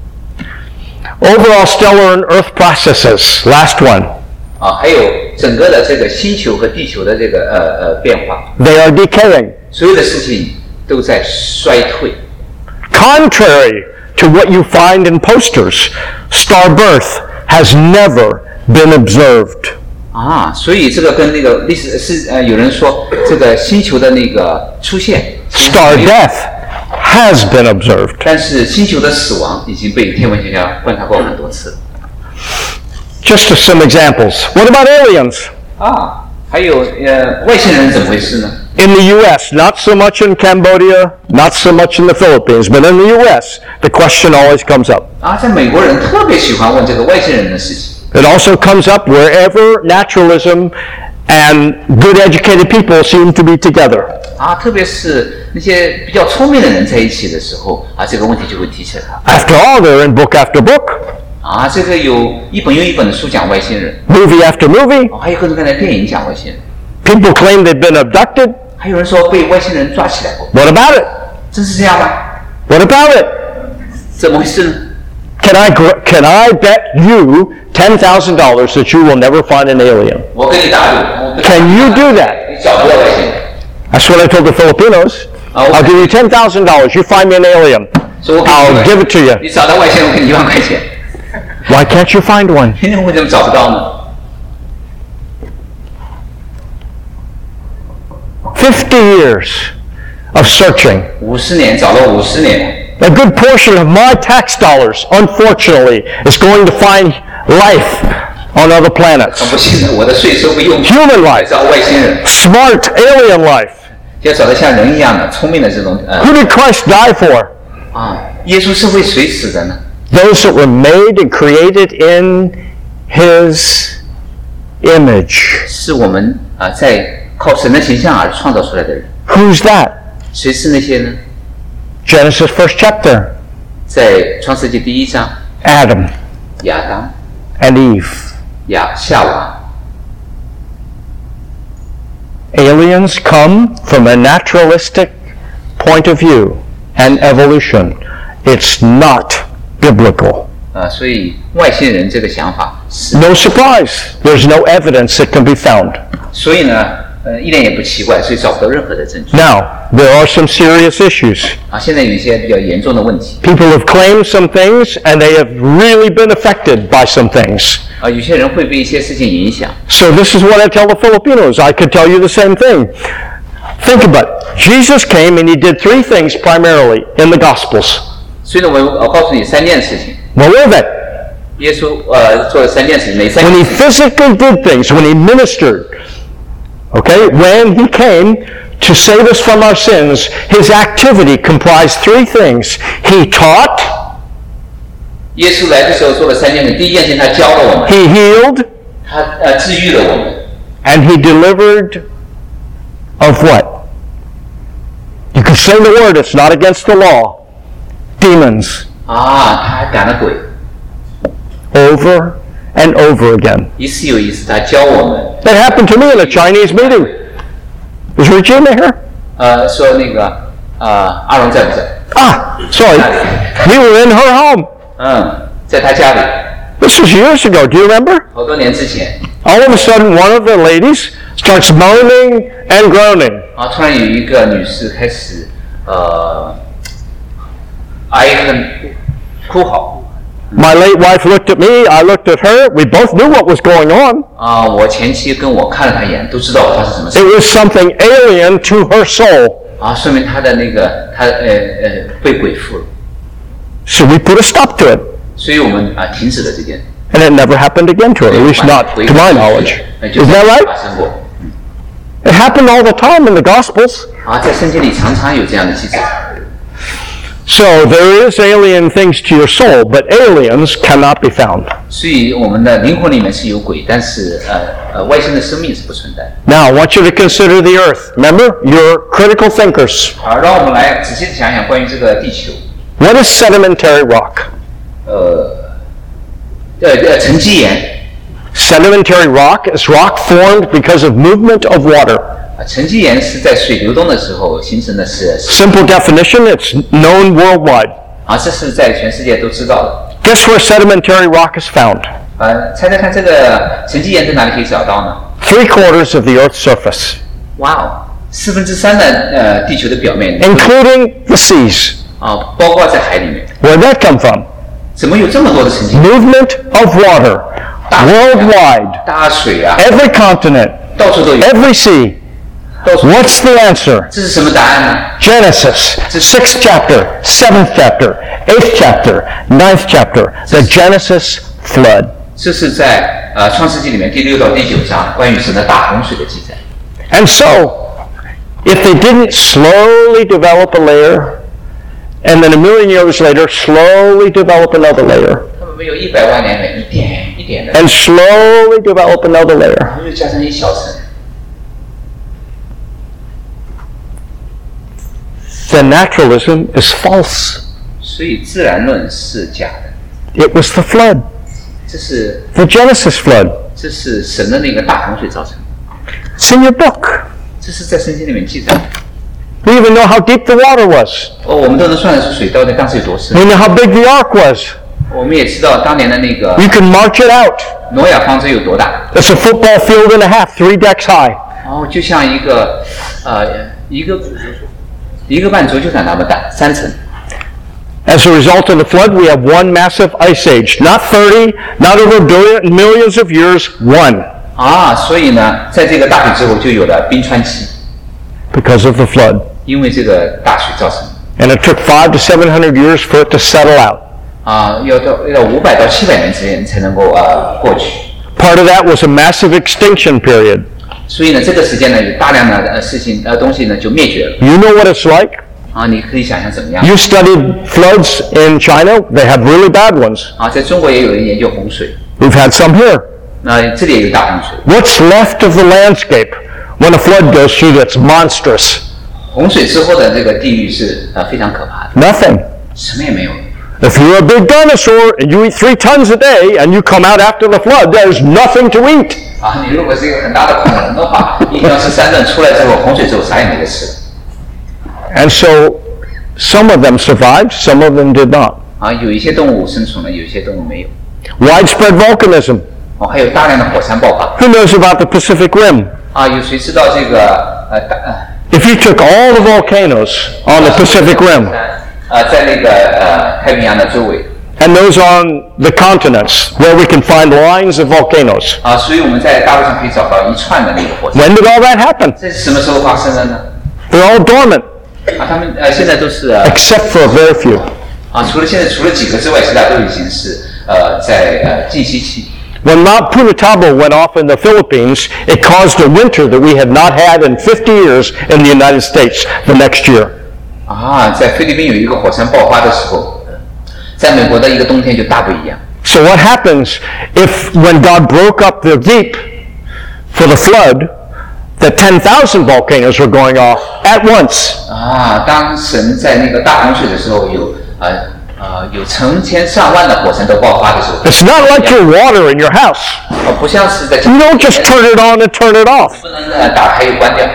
[SPEAKER 1] Overall stellar and earth processes, last one,
[SPEAKER 2] 还有整个的这个星球和地球的这个变化，
[SPEAKER 1] they are decaying.
[SPEAKER 2] 所有的事情都在衰退。
[SPEAKER 1] Contrary to what you find in posters, star birth has never been observed.
[SPEAKER 2] 所以这个跟那个历史是有人说这个星球的那个出现
[SPEAKER 1] Star death has been observed.
[SPEAKER 2] 但是星球的死亡已经被天文学家观察过很多次了。
[SPEAKER 1] Just some examples. What about aliens?
[SPEAKER 2] 还有外星人怎么回事呢？
[SPEAKER 1] In the U.S., not so much in Cambodia, not so much in the Philippines, but in the U.S., the question always comes up.
[SPEAKER 2] 在美国人特别喜欢问这个外星人的事情。
[SPEAKER 1] It also comes up wherever naturalism and good educated people seem to be together.
[SPEAKER 2] 特别是那些比较聪明的人在一起的时候，这个问题就会提起来。
[SPEAKER 1] After all, they're in book after book,
[SPEAKER 2] 这个有一本又一本的书讲外星人，
[SPEAKER 1] movie after movie.
[SPEAKER 2] 还有各种各样的电影讲外星人，
[SPEAKER 1] People claim they've been abducted.
[SPEAKER 2] 还有人说被外星人抓起来过，
[SPEAKER 1] What about it?
[SPEAKER 2] 真是这样吗？
[SPEAKER 1] What about it?
[SPEAKER 2] 怎么回事呢？
[SPEAKER 1] Can I bet you $10,000 that you will never find an alien?
[SPEAKER 2] 我跟你打赌。
[SPEAKER 1] Can you do that?
[SPEAKER 2] 你找不到外星人。
[SPEAKER 1] That's what I told the Filipinos. I'll give you $10,000. You find me an alien.
[SPEAKER 2] 所以我
[SPEAKER 1] I'll give it to you.
[SPEAKER 2] 你找到外星人，我给你1万块钱。
[SPEAKER 1] Why can't you find one?
[SPEAKER 2] 为什么找不到呢？
[SPEAKER 1] 50 years of searching.
[SPEAKER 2] 50年找了50年。
[SPEAKER 1] A good portion of my tax dollars, unfortunately, is going to find life on other planets.
[SPEAKER 2] 不幸的，我的税收被用
[SPEAKER 1] Human life,
[SPEAKER 2] 找外星人，
[SPEAKER 1] smart alien life.
[SPEAKER 2] 要找到像人一样的聪明的这种
[SPEAKER 1] Who did Christ die for?
[SPEAKER 2] 耶稣是为谁死的呢？
[SPEAKER 1] Those that were made and created in His image.
[SPEAKER 2] 是我们在靠神的形象而创造出来的人。
[SPEAKER 1] Who's that?
[SPEAKER 2] 谁是那些呢？
[SPEAKER 1] Genesis 1st chapter.
[SPEAKER 2] 在创世纪第1章，
[SPEAKER 1] Adam
[SPEAKER 2] 亚当、
[SPEAKER 1] and Eve.
[SPEAKER 2] 夏娃。
[SPEAKER 1] Aliens come from a naturalistic point of view and evolution. It's not biblical.
[SPEAKER 2] 所以外星人这个想法是，
[SPEAKER 1] No surprise. There's no evidence that can be found.
[SPEAKER 2] 所以呢，一点也不奇怪，所以找不到任何的证据。
[SPEAKER 1] Now, there are some serious issues.
[SPEAKER 2] 现在有一些比较严重的问题。
[SPEAKER 1] People have claimed some things and they have really been affected by some things.
[SPEAKER 2] 有些人会被一些事情影响。
[SPEAKER 1] So this is what I tell the Filipinos. I could tell you the same thing. Think about it. Jesus came and He did 3 things primarily in the Gospels.
[SPEAKER 2] 所以呢，我告诉你3件事情。
[SPEAKER 1] What were they?
[SPEAKER 2] 耶稣做了3件事情，哪3
[SPEAKER 1] When
[SPEAKER 2] 件
[SPEAKER 1] He
[SPEAKER 2] 事情？
[SPEAKER 1] physically did things, when He ministered, okay, when He came to save us from our sins, His activity comprised 3 things. He taught,
[SPEAKER 2] 耶稣来的时候做了3件事，第一件事情他教了我们，
[SPEAKER 1] He healed,
[SPEAKER 2] 他治愈了我们，
[SPEAKER 1] and He delivered of what? You can say the word, it's not against the law. Demons.
[SPEAKER 2] 他还赶了鬼，
[SPEAKER 1] Over and over again.
[SPEAKER 2] 一次又一次，他教我们。
[SPEAKER 1] That happened to me in a Chinese meeting. Is Regina here?
[SPEAKER 2] 说那个阿荣在不在？
[SPEAKER 1] Sorry. We were in her home.
[SPEAKER 2] 在他家里，
[SPEAKER 1] This was years ago. Do you remember?
[SPEAKER 2] 好多年之前。
[SPEAKER 1] All of a sudden, one of the ladies starts moaning and groaning.
[SPEAKER 2] 突然有一个女士开始哀恨哭嚎。
[SPEAKER 1] My late wife looked at me. I looked at her. We both knew what was going on.
[SPEAKER 2] 我前妻跟我看了她一眼，都知道发生什么事
[SPEAKER 1] It。was something alien to her soul.
[SPEAKER 2] 啊，说明他的那个被鬼附了，
[SPEAKER 1] So we put a stop to it.
[SPEAKER 2] 所以我们停止了这件，
[SPEAKER 1] And it never happened again to her, at least not to my knowledge.
[SPEAKER 2] 就
[SPEAKER 1] Isn't that
[SPEAKER 2] 发
[SPEAKER 1] right?
[SPEAKER 2] 生过。
[SPEAKER 1] It happened all the time in the Gospels.
[SPEAKER 2] 啊，在圣经里常常有这样的记载。
[SPEAKER 1] So there is alien things to your soul, but aliens cannot be found.
[SPEAKER 2] 所以我们的灵魂里面是有鬼，但是外星的生命是不存在的。
[SPEAKER 1] Now, I want you to consider the earth. Remember, you're critical thinkers.
[SPEAKER 2] 好，让我们来仔细地想想关于这个地球。
[SPEAKER 1] What is sedimentary rock?
[SPEAKER 2] 沉积岩。
[SPEAKER 1] Sedimentary rock is rock formed because of movement of water.
[SPEAKER 2] 沉积岩是在水流动的时候形成的是，
[SPEAKER 1] Simple definition, it's known worldwide.
[SPEAKER 2] 这是在全世界都知道的。
[SPEAKER 1] Guess where sedimentary rock is found?
[SPEAKER 2] 猜猜看这个沉积岩在哪里可以找到呢？
[SPEAKER 1] 3/4 of the Earth's surface,
[SPEAKER 2] 哇哦，3/4的地球的表面，
[SPEAKER 1] including the seas.
[SPEAKER 2] 包括在海里面，
[SPEAKER 1] Where'd that come from?
[SPEAKER 2] 怎么有这么多的沉积岩？
[SPEAKER 1] Movement of water, worldwide,
[SPEAKER 2] 大水啊，
[SPEAKER 1] every continent,
[SPEAKER 2] 到处都有，
[SPEAKER 1] every sea.
[SPEAKER 2] 到处。
[SPEAKER 1] What's the answer?
[SPEAKER 2] 这是什么答案呢？
[SPEAKER 1] Genesis, 6th chapter, 7th chapter, 8th chapter, 9th chapter, the Genesis flood.
[SPEAKER 2] 这是在创世纪里面第6到第9章关于神的大洪水的记载。
[SPEAKER 1] And so, if they didn't slowly develop a layer, and then a million years later slowly develop another layer,
[SPEAKER 2] 他们没有100万年的一点一点的，
[SPEAKER 1] and slowly develop another layer,
[SPEAKER 2] 然后又加上一小层，
[SPEAKER 1] then naturalism is false.
[SPEAKER 2] 所以自然论是假的。
[SPEAKER 1] It was the flood,
[SPEAKER 2] 这是
[SPEAKER 1] the Genesis flood.
[SPEAKER 2] 神的那个大洪水造成的，
[SPEAKER 1] It's in your book.
[SPEAKER 2] 这是在圣经里面记载的。
[SPEAKER 1] We even know how deep the water was.
[SPEAKER 2] 我们都能算得出水到底当时有多深。
[SPEAKER 1] We know how big the ark was.
[SPEAKER 2] 我们也知道当年的那个
[SPEAKER 1] You can march it out.
[SPEAKER 2] 挪亚方舟有多大。
[SPEAKER 1] It's a football field and a half, 3 decks high.
[SPEAKER 2] 就像一个半足球场那么大，3层。
[SPEAKER 1] As a result of the flood, we have one massive ice age. Not 30, not over millions of years, one.
[SPEAKER 2] 所以呢，在这个大水之后就有了冰川期，
[SPEAKER 1] Because of the flood.
[SPEAKER 2] 因为这个大水造成的。
[SPEAKER 1] And it took 500 to 700 years for it to settle out.
[SPEAKER 2] 要500到700年之间才能够过去。
[SPEAKER 1] Part of that was a massive extinction period.
[SPEAKER 2] 所以呢，这个时间呢，有大量的东西呢就灭绝了。
[SPEAKER 1] You know what it's like?
[SPEAKER 2] 你可以想象怎么样？
[SPEAKER 1] You studied floods in China. They have really bad ones.
[SPEAKER 2] 在中国也有人研究洪水，
[SPEAKER 1] We've had some here.
[SPEAKER 2] 这里也有大洪水。
[SPEAKER 1] What's left of the landscape when a flood goes through that's monstrous?
[SPEAKER 2] 洪水之后的这个地域是非常可怕的，
[SPEAKER 1] Nothing.
[SPEAKER 2] 什么也没有了。
[SPEAKER 1] If you're a big dinosaur and you eat 3 tons a day and you come out after the flood, there's nothing to eat.
[SPEAKER 2] 你如果是一个很大的恐龙的话，一天吃3顿，出来之后洪水之后啥也没得吃。
[SPEAKER 1] And so some of them survived, some of them did not.
[SPEAKER 2] 有一些动物生存了，有一些动物没有。
[SPEAKER 1] Widespread volcanism.
[SPEAKER 2] 还有大量的火山爆发。
[SPEAKER 1] Who knows about the Pacific Rim?
[SPEAKER 2] 有谁知道这个
[SPEAKER 1] If you took all the volcanoes on the Pacific Rim
[SPEAKER 2] 在那个太平洋的周围
[SPEAKER 1] and those on the continents where we can find lines of volcanoes,
[SPEAKER 2] 所以我们在大陆上可以找到一串的那个火山。
[SPEAKER 1] when did all that happen?
[SPEAKER 2] 这是什么时候发生的呢？
[SPEAKER 1] They're all dormant,
[SPEAKER 2] 他们现在都是
[SPEAKER 1] except for a very few.
[SPEAKER 2] 除了几个之外，其他都已经是在静息期。
[SPEAKER 1] When Mount Pinatubo went off in the Philippines, it caused a winter that we had not had in 50 years in the United States the next year.
[SPEAKER 2] 在菲律宾有一个火山爆发的时候，在美国的一个冬天就大不一样。
[SPEAKER 1] So what happens if when God broke up the deep for the flood, that 10,000 volcanoes were going off at once?
[SPEAKER 2] 当神在那个大洪水的时候，有成千上万的火山都爆发的时候，
[SPEAKER 1] It's not like your water in your house.
[SPEAKER 2] 不像是在
[SPEAKER 1] You don't just turn it on and turn it off.
[SPEAKER 2] 不能打开又关掉。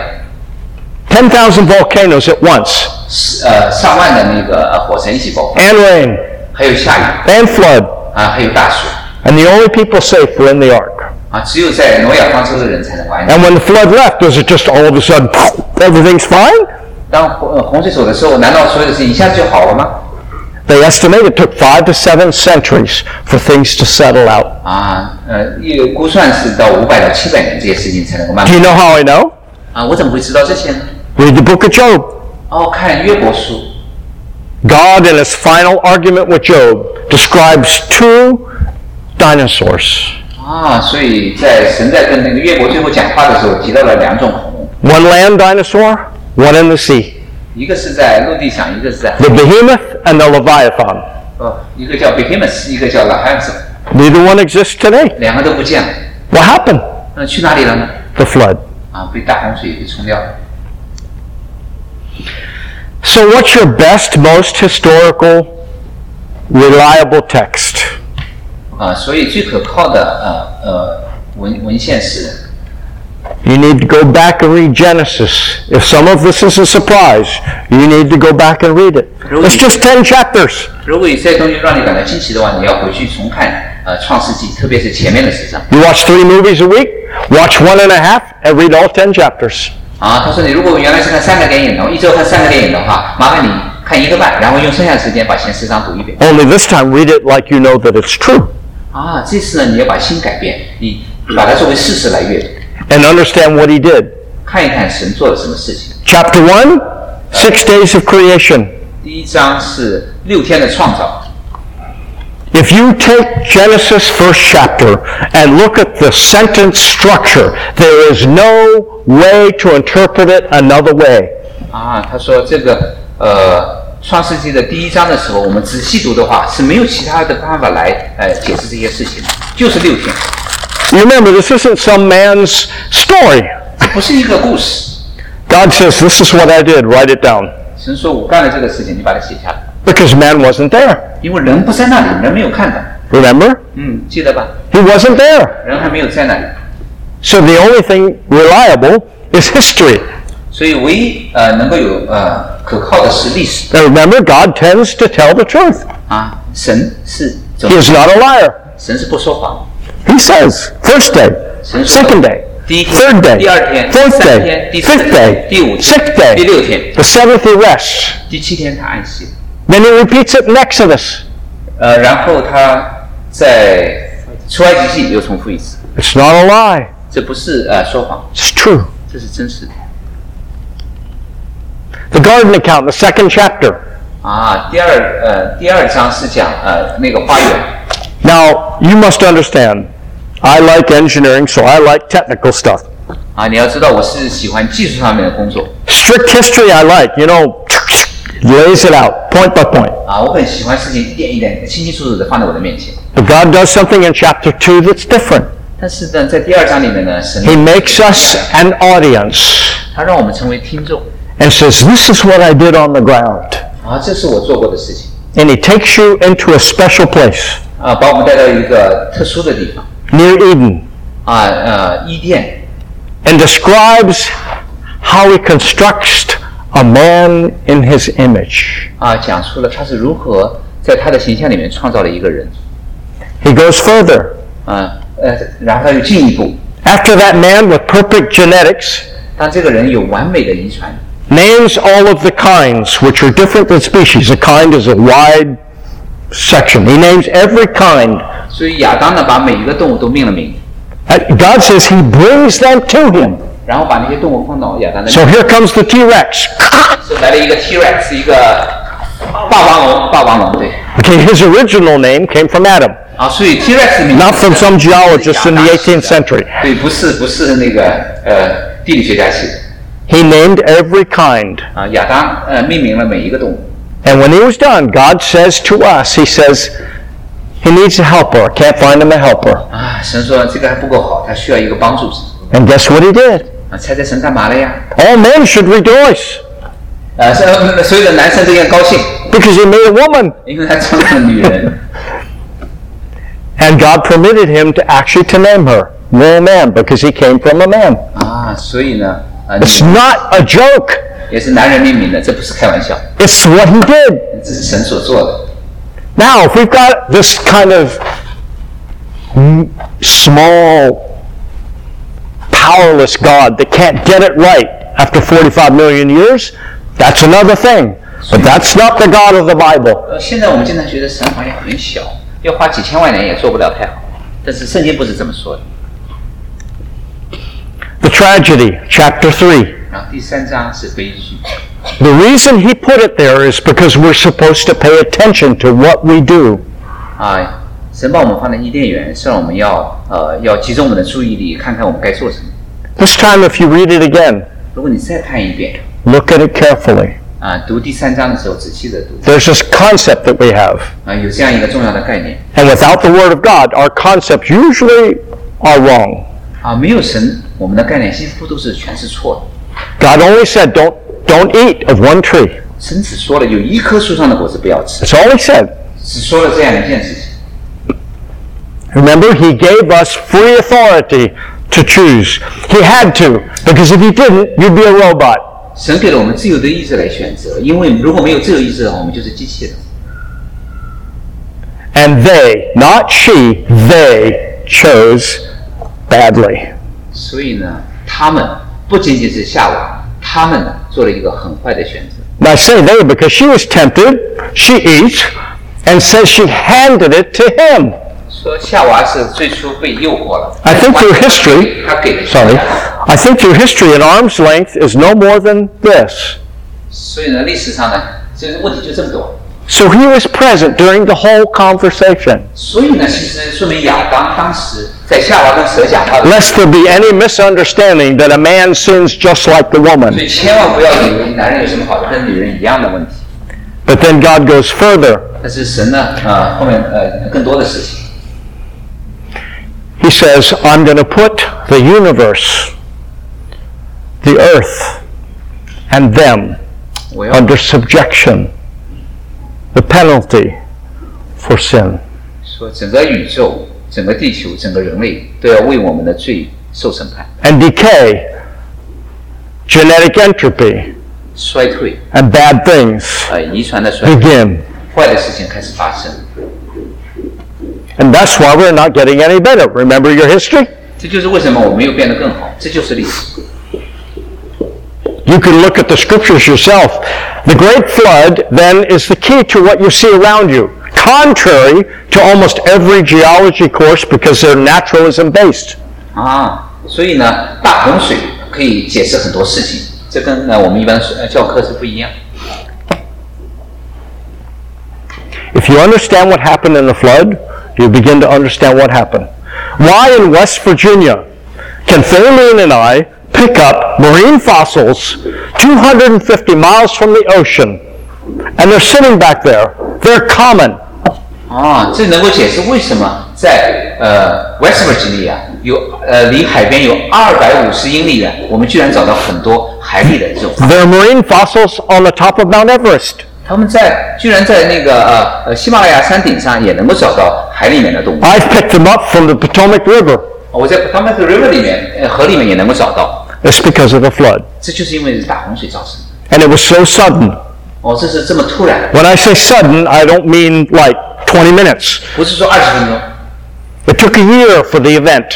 [SPEAKER 1] 10,000 volcanoes at once.
[SPEAKER 2] 上万的那个火山一起爆发，
[SPEAKER 1] And rain.
[SPEAKER 2] 还有下雨，
[SPEAKER 1] And flood.
[SPEAKER 2] 还有大水。
[SPEAKER 1] And the only people safe were in the ark.
[SPEAKER 2] 只有在挪亚方舟的人才能安全。
[SPEAKER 1] And when the flood left, was it just all of a sudden, everything's fine?
[SPEAKER 2] 当洪水走的时候，难道所有的事情一下子就好了吗？
[SPEAKER 1] They estimate it took 5 to 7 centuries for things to settle out.
[SPEAKER 2] 估算是到500到700年这些事情才能够慢
[SPEAKER 1] Do
[SPEAKER 2] 慢。
[SPEAKER 1] you know how I know?
[SPEAKER 2] 我怎么会知道这些呢？
[SPEAKER 1] Read the book of Job.
[SPEAKER 2] 看约伯书。
[SPEAKER 1] God, in his final argument with Job, describes two dinosaurs.
[SPEAKER 2] 所以神在跟那个约伯最后讲话的时候，提到了两种恐龙，
[SPEAKER 1] One land dinosaur, one in the sea.
[SPEAKER 2] 一个是在陆地上，一个是在
[SPEAKER 1] The behemoth and the leviathan.
[SPEAKER 2] 一个叫 Behemoth， 一个叫 Leviathan，
[SPEAKER 1] Neither one exists today.
[SPEAKER 2] 两个都不见了。
[SPEAKER 1] What happened?
[SPEAKER 2] 去哪里了呢？
[SPEAKER 1] The flood.
[SPEAKER 2] 被大洪水给冲掉了。
[SPEAKER 1] So what's your best, most historical, reliable text?
[SPEAKER 2] 所以最可靠的文献是
[SPEAKER 1] You need to go back and read Genesis. If some of this is a surprise, you need to go back and read it. It's just 10 chapters.
[SPEAKER 2] 如果有这些东西让你感到惊奇的话，你要回去重看创世纪，特别是前面的10章。
[SPEAKER 1] You watch 3 movies a week, watch 1.5, and read all 10 chapters.
[SPEAKER 2] 他说你如果原来是看3个电影的话，一周看3个电影的话，麻烦你看1个半，然后用剩下的时间把前10章读一遍。
[SPEAKER 1] Only this time, read it like you know that it's true.
[SPEAKER 2] 这次呢，你要把心改变，你把它作为事实来阅读。
[SPEAKER 1] And understand what he did.
[SPEAKER 2] 看一看神做了什么事情。
[SPEAKER 1] Chapter 1, 6 days of creation.
[SPEAKER 2] 第1章是6天的创造。
[SPEAKER 1] If you take Genesis first chapter and look at the sentence structure, there is no way to interpret it another way.
[SPEAKER 2] 他说这个创世纪的第1章的时候，我们仔细读的话是没有其他的办法来解释这些事情的，就是6天。
[SPEAKER 1] Remember, this isn't some man's story.
[SPEAKER 2] 这不是一个故事。
[SPEAKER 1] God says, this is what I did, write it down.
[SPEAKER 2] 神说我干了这个事情，你把它写下来。
[SPEAKER 1] Because man wasn't there.
[SPEAKER 2] 因为人不在那里，人没有看到。
[SPEAKER 1] Remember?
[SPEAKER 2] 记得吧？
[SPEAKER 1] He wasn't there.
[SPEAKER 2] 人还没有在那里。
[SPEAKER 1] So the only thing reliable is history.
[SPEAKER 2] 所以唯一能够有可靠的是历史。
[SPEAKER 1] Now remember, God tends to tell the truth.
[SPEAKER 2] 神是
[SPEAKER 1] He is not a liar.
[SPEAKER 2] 神是不说谎。
[SPEAKER 1] He says, first day, second day, third day, fourth day, fifth day, sixth day,
[SPEAKER 2] 第6天，
[SPEAKER 1] the seventh he rests.
[SPEAKER 2] 第7天他安息。
[SPEAKER 1] Then he repeats it in Exodus.
[SPEAKER 2] 然后他在出埃及记又重复一次。
[SPEAKER 1] It's not a lie.
[SPEAKER 2] 这不是说谎，
[SPEAKER 1] It's true.
[SPEAKER 2] 这是真实的。
[SPEAKER 1] The garden account, the second chapter.
[SPEAKER 2] 第二章是讲那个花园。
[SPEAKER 1] Now, you must understand, I like engineering, so I like technical stuff.
[SPEAKER 2] 你要知道我是喜欢技术上面的工作。
[SPEAKER 1] Strict history I like, lays it out, point by point.
[SPEAKER 2] 我很喜欢事情一点一点清清楚楚的放在我的面前。
[SPEAKER 1] But God does something in chapter 2 that's different.
[SPEAKER 2] 但是呢，在第2章里面呢，神
[SPEAKER 1] He makes us an audience
[SPEAKER 2] 他让我们成为听众。
[SPEAKER 1] and says, this is what I did on the ground.
[SPEAKER 2] 这是我做过的事情。
[SPEAKER 1] And he takes you into a special place
[SPEAKER 2] 把我们带到一个特殊的地方。
[SPEAKER 1] near Eden
[SPEAKER 2] 伊甸。
[SPEAKER 1] and describes how he constructs a man in his image.
[SPEAKER 2] 讲出了他是如何在他的形象里面创造了一个人。
[SPEAKER 1] He goes further.
[SPEAKER 2] 然后他又进一步。
[SPEAKER 1] After that man with perfect genetics
[SPEAKER 2] 当这个人有完美的遗传。
[SPEAKER 1] names all of the kinds which are different than species. A kind is a wide section. He names every kind.
[SPEAKER 2] 所以亚当呢，把每一个动物都命了名。
[SPEAKER 1] God says he brings them to him.
[SPEAKER 2] 然后把那些动物放到亚当的。
[SPEAKER 1] So here comes the T-Rex.
[SPEAKER 2] 是来了一个 T-Rex， 一个霸王龙，对。
[SPEAKER 1] Okay, his original name came from Adam.
[SPEAKER 2] 所以 T-Rex 名字
[SPEAKER 1] Not from some geologist in the 18th century.
[SPEAKER 2] 对，不是那个地理学家起的。
[SPEAKER 1] He named every kind.
[SPEAKER 2] 亚当命名了每一个动物。
[SPEAKER 1] And when he was done, God says to us, he says, he needs a helper. I can't find him a helper.
[SPEAKER 2] 神说这个还不够好，他需要一个帮助者。
[SPEAKER 1] And guess what he did?
[SPEAKER 2] 猜猜神干嘛了呀？
[SPEAKER 1] All men should rejoice
[SPEAKER 2] 所有的男生都应该高兴，
[SPEAKER 1] because he made a woman.
[SPEAKER 2] 因为他创造了女人。
[SPEAKER 1] And God permitted him to actually to name her woman because he came from a man.
[SPEAKER 2] 所以呢，
[SPEAKER 1] It's not a joke.
[SPEAKER 2] 也是男人命名的，这不是开玩笑，
[SPEAKER 1] It's what he did.
[SPEAKER 2] 这是神所做的。
[SPEAKER 1] Now, if we've got this kind of small, powerless God that can't get it right after 45 million years, that's another thing. But that's not the God of the Bible.
[SPEAKER 2] 现在我们经常觉得神好像很小，要花几千万年也做不了太好，但是圣经不是这么说的。
[SPEAKER 1] The tragedy, chapter 3.
[SPEAKER 2] 然后第3章是悲剧。
[SPEAKER 1] The reason he put it there is because we're supposed to pay attention to what we do.
[SPEAKER 2] 神把我们放在伊甸园，是让我们要集中我们的注意力，看看我们该做什么。
[SPEAKER 1] This time, if you read it again,
[SPEAKER 2] 如果你再看一遍，
[SPEAKER 1] look at it carefully.
[SPEAKER 2] 读第3章的时候仔细的读。
[SPEAKER 1] There's this concept that we have.
[SPEAKER 2] 有这样一个重要的概念。
[SPEAKER 1] And without the Word of God, our concepts usually are wrong.
[SPEAKER 2] 没有神，我们的概念几乎全是错
[SPEAKER 1] 的。God only said, don't eat of one tree.
[SPEAKER 2] 神只说了有一棵树上的果子不要吃。
[SPEAKER 1] That's all he said.
[SPEAKER 2] 只说了这样一件事情。
[SPEAKER 1] Remember, he gave us free authority to choose. He had to, because if he didn't, you'd be a robot.
[SPEAKER 2] 神给了我们自由的意志来选择，因为如果没有自由意志的话，我们就是机器人。
[SPEAKER 1] And they, not she, they chose badly.
[SPEAKER 2] 所以呢，他们不仅仅是夏娃，他们做了一个很坏的选择。
[SPEAKER 1] Now I say they because she was tempted, she eats, and says she handed it to him.
[SPEAKER 2] 说夏娃是最初被诱惑了。
[SPEAKER 1] I think through history, I think through history, an arm's length is no more than this.
[SPEAKER 2] 所以呢，历史上呢，这个问题就这么多。
[SPEAKER 1] So he was present during the whole conversation.
[SPEAKER 2] 所以呢，其实说明亚当当时在夏娃跟蛇讲话的。
[SPEAKER 1] Lest there be any misunderstanding that a man sins just like the woman.
[SPEAKER 2] 所以千万不要以为男人有什么好的跟女人一样的问题。
[SPEAKER 1] But then God goes further.
[SPEAKER 2] 但是神呢，后面更多的事情。
[SPEAKER 1] He says, I'm going to put the universe, the earth, and them under subjection, the penalty for sin.
[SPEAKER 2] 说整个宇宙、整个地球、整个人类都要为我们的罪受审判。
[SPEAKER 1] And decay, genetic entropy,
[SPEAKER 2] 衰退
[SPEAKER 1] and bad things
[SPEAKER 2] 遗传的衰退
[SPEAKER 1] begin.
[SPEAKER 2] 坏的事情开始发生。
[SPEAKER 1] And that's why we're not getting any better. Remember your history?
[SPEAKER 2] 这就是为什么我没有变得更好，这就是历史。
[SPEAKER 1] You can look at the scriptures yourself. The great flood then is the key to what you see around you, contrary to almost every geology course because they're naturalism based.
[SPEAKER 2] 所以呢，大洪水可以解释很多事情，这跟我们一般教科是不一样。
[SPEAKER 1] If you understand what happened in the flood, you begin to understand what happened. Why in West Virginia can Thaleen and I pick up marine fossils 250 miles from the ocean, and they're sitting back there. They're common.
[SPEAKER 2] 这能够解释为什么在West Virginia 离海边有250英里远，我们居然找到很多海里的这种。
[SPEAKER 1] There are marine fossils on the top of Mount Everest.
[SPEAKER 2] 他们居然在那个喜马拉雅山顶上也能够找到海里面的动物。
[SPEAKER 1] I've picked them up from the Potomac River.
[SPEAKER 2] 我在 Potomac River 里面河里面也能够找到。
[SPEAKER 1] It's because of the flood.
[SPEAKER 2] 这就是因为是大洪水造成的。
[SPEAKER 1] And it was so sudden.
[SPEAKER 2] 这是这么突然。
[SPEAKER 1] When I say sudden, I don't mean like 20 minutes.
[SPEAKER 2] 不是说20分钟。
[SPEAKER 1] It took a year for the event.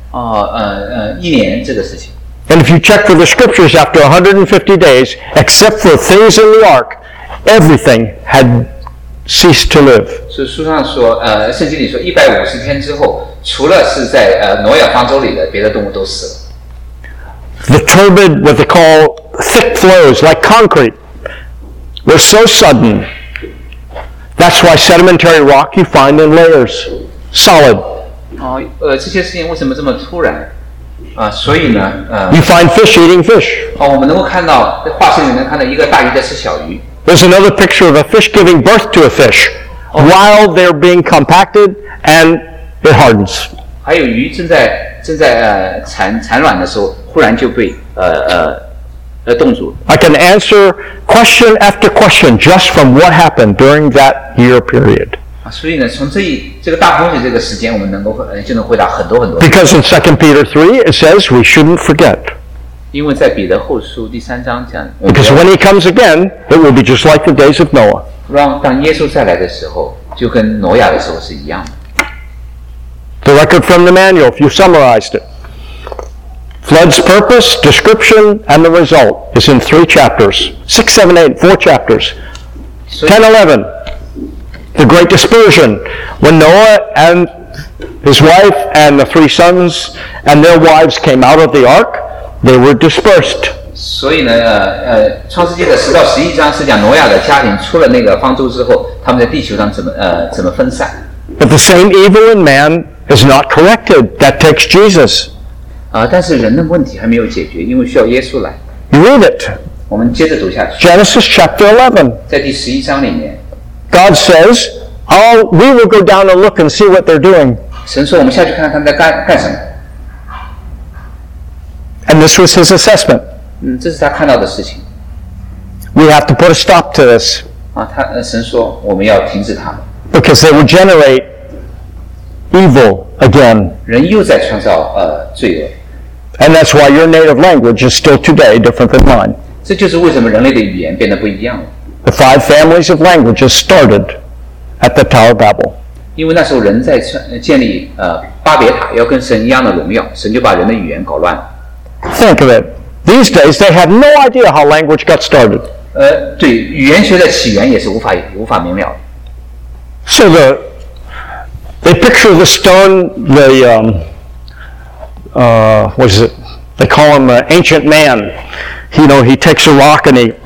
[SPEAKER 2] 1年这个事情。
[SPEAKER 1] And if you check for the scriptures after 150 days, except for things in the ark, everything had ceased to live.
[SPEAKER 2] 所以书上说，圣经里说150天之后，除了是在挪亚方舟里的，别的动物都死了。
[SPEAKER 1] The turbid, what they call thick flows, like concrete, were so sudden. That's why sedimentary rock you find in layers, solid.
[SPEAKER 2] 这些事情为什么这么突然？所以呢
[SPEAKER 1] ，you find fish eating fish.
[SPEAKER 2] 我们能够看到在化石里能看到一个大鱼在吃小鱼。
[SPEAKER 1] There's another picture of a fish giving birth to a fish while they're being compacted and it hardens.
[SPEAKER 2] 还有鱼正在产卵的时候，忽然就被冻住。
[SPEAKER 1] I can answer question after question just from what happened during that year period.
[SPEAKER 2] 所以呢，从这个大洪水这个时间，我们就能回答很多很多。
[SPEAKER 1] Because in 2 Peter 3 it says we shouldn't forget.
[SPEAKER 2] 因为在彼得后书第3章讲
[SPEAKER 1] Because when he comes again, it will be just like the days of Noah.
[SPEAKER 2] 当耶稣再来的时候，就跟挪亚的时候是一样的。
[SPEAKER 1] The record from the manual, if you summarized it. Flood's purpose, description, and the result is in 3 chapters. 6, 7, 8, 4 chapters. 10, 11. The Great Dispersion, when Noah and his wife and the 3 sons and their wives came out of the ark, they were dispersed.
[SPEAKER 2] 所以呢，创世纪的10到11章是讲挪亚的家庭出了那个方舟之后，他们在地球上怎么分散。
[SPEAKER 1] But the same evil in man is not corrected. That takes Jesus.
[SPEAKER 2] 但是人的问题还没有解决，因为需要耶稣来。
[SPEAKER 1] You read it.
[SPEAKER 2] 我们接着读下去，
[SPEAKER 1] Genesis chapter 11.
[SPEAKER 2] 在第11章里面，
[SPEAKER 1] God says, "Oh, we will go down and look and see what they're doing."
[SPEAKER 2] 神说我们下去看看他们在干什么。
[SPEAKER 1] And this was his assessment.
[SPEAKER 2] 这是他看到的事情。
[SPEAKER 1] We have to put a stop to this
[SPEAKER 2] 神说我们要停止他们，
[SPEAKER 1] because they will generate evil again.
[SPEAKER 2] 人又在创造罪恶。
[SPEAKER 1] And that's why your native language is still today different than mine.
[SPEAKER 2] 这就是为什么人类的语言变得不一样了。
[SPEAKER 1] The 5 families of languages started at the Tower of Babel.
[SPEAKER 2] 因为那时候人在建立巴别塔，要跟神一样的荣耀，神就把人的语言搞乱了。
[SPEAKER 1] Think of it. These days they have no idea how language got started.
[SPEAKER 2] 对，语言学的起源也是无法明了的。
[SPEAKER 1] So they picture the stone, what is it? They call him an ancient man. He takes a rock and he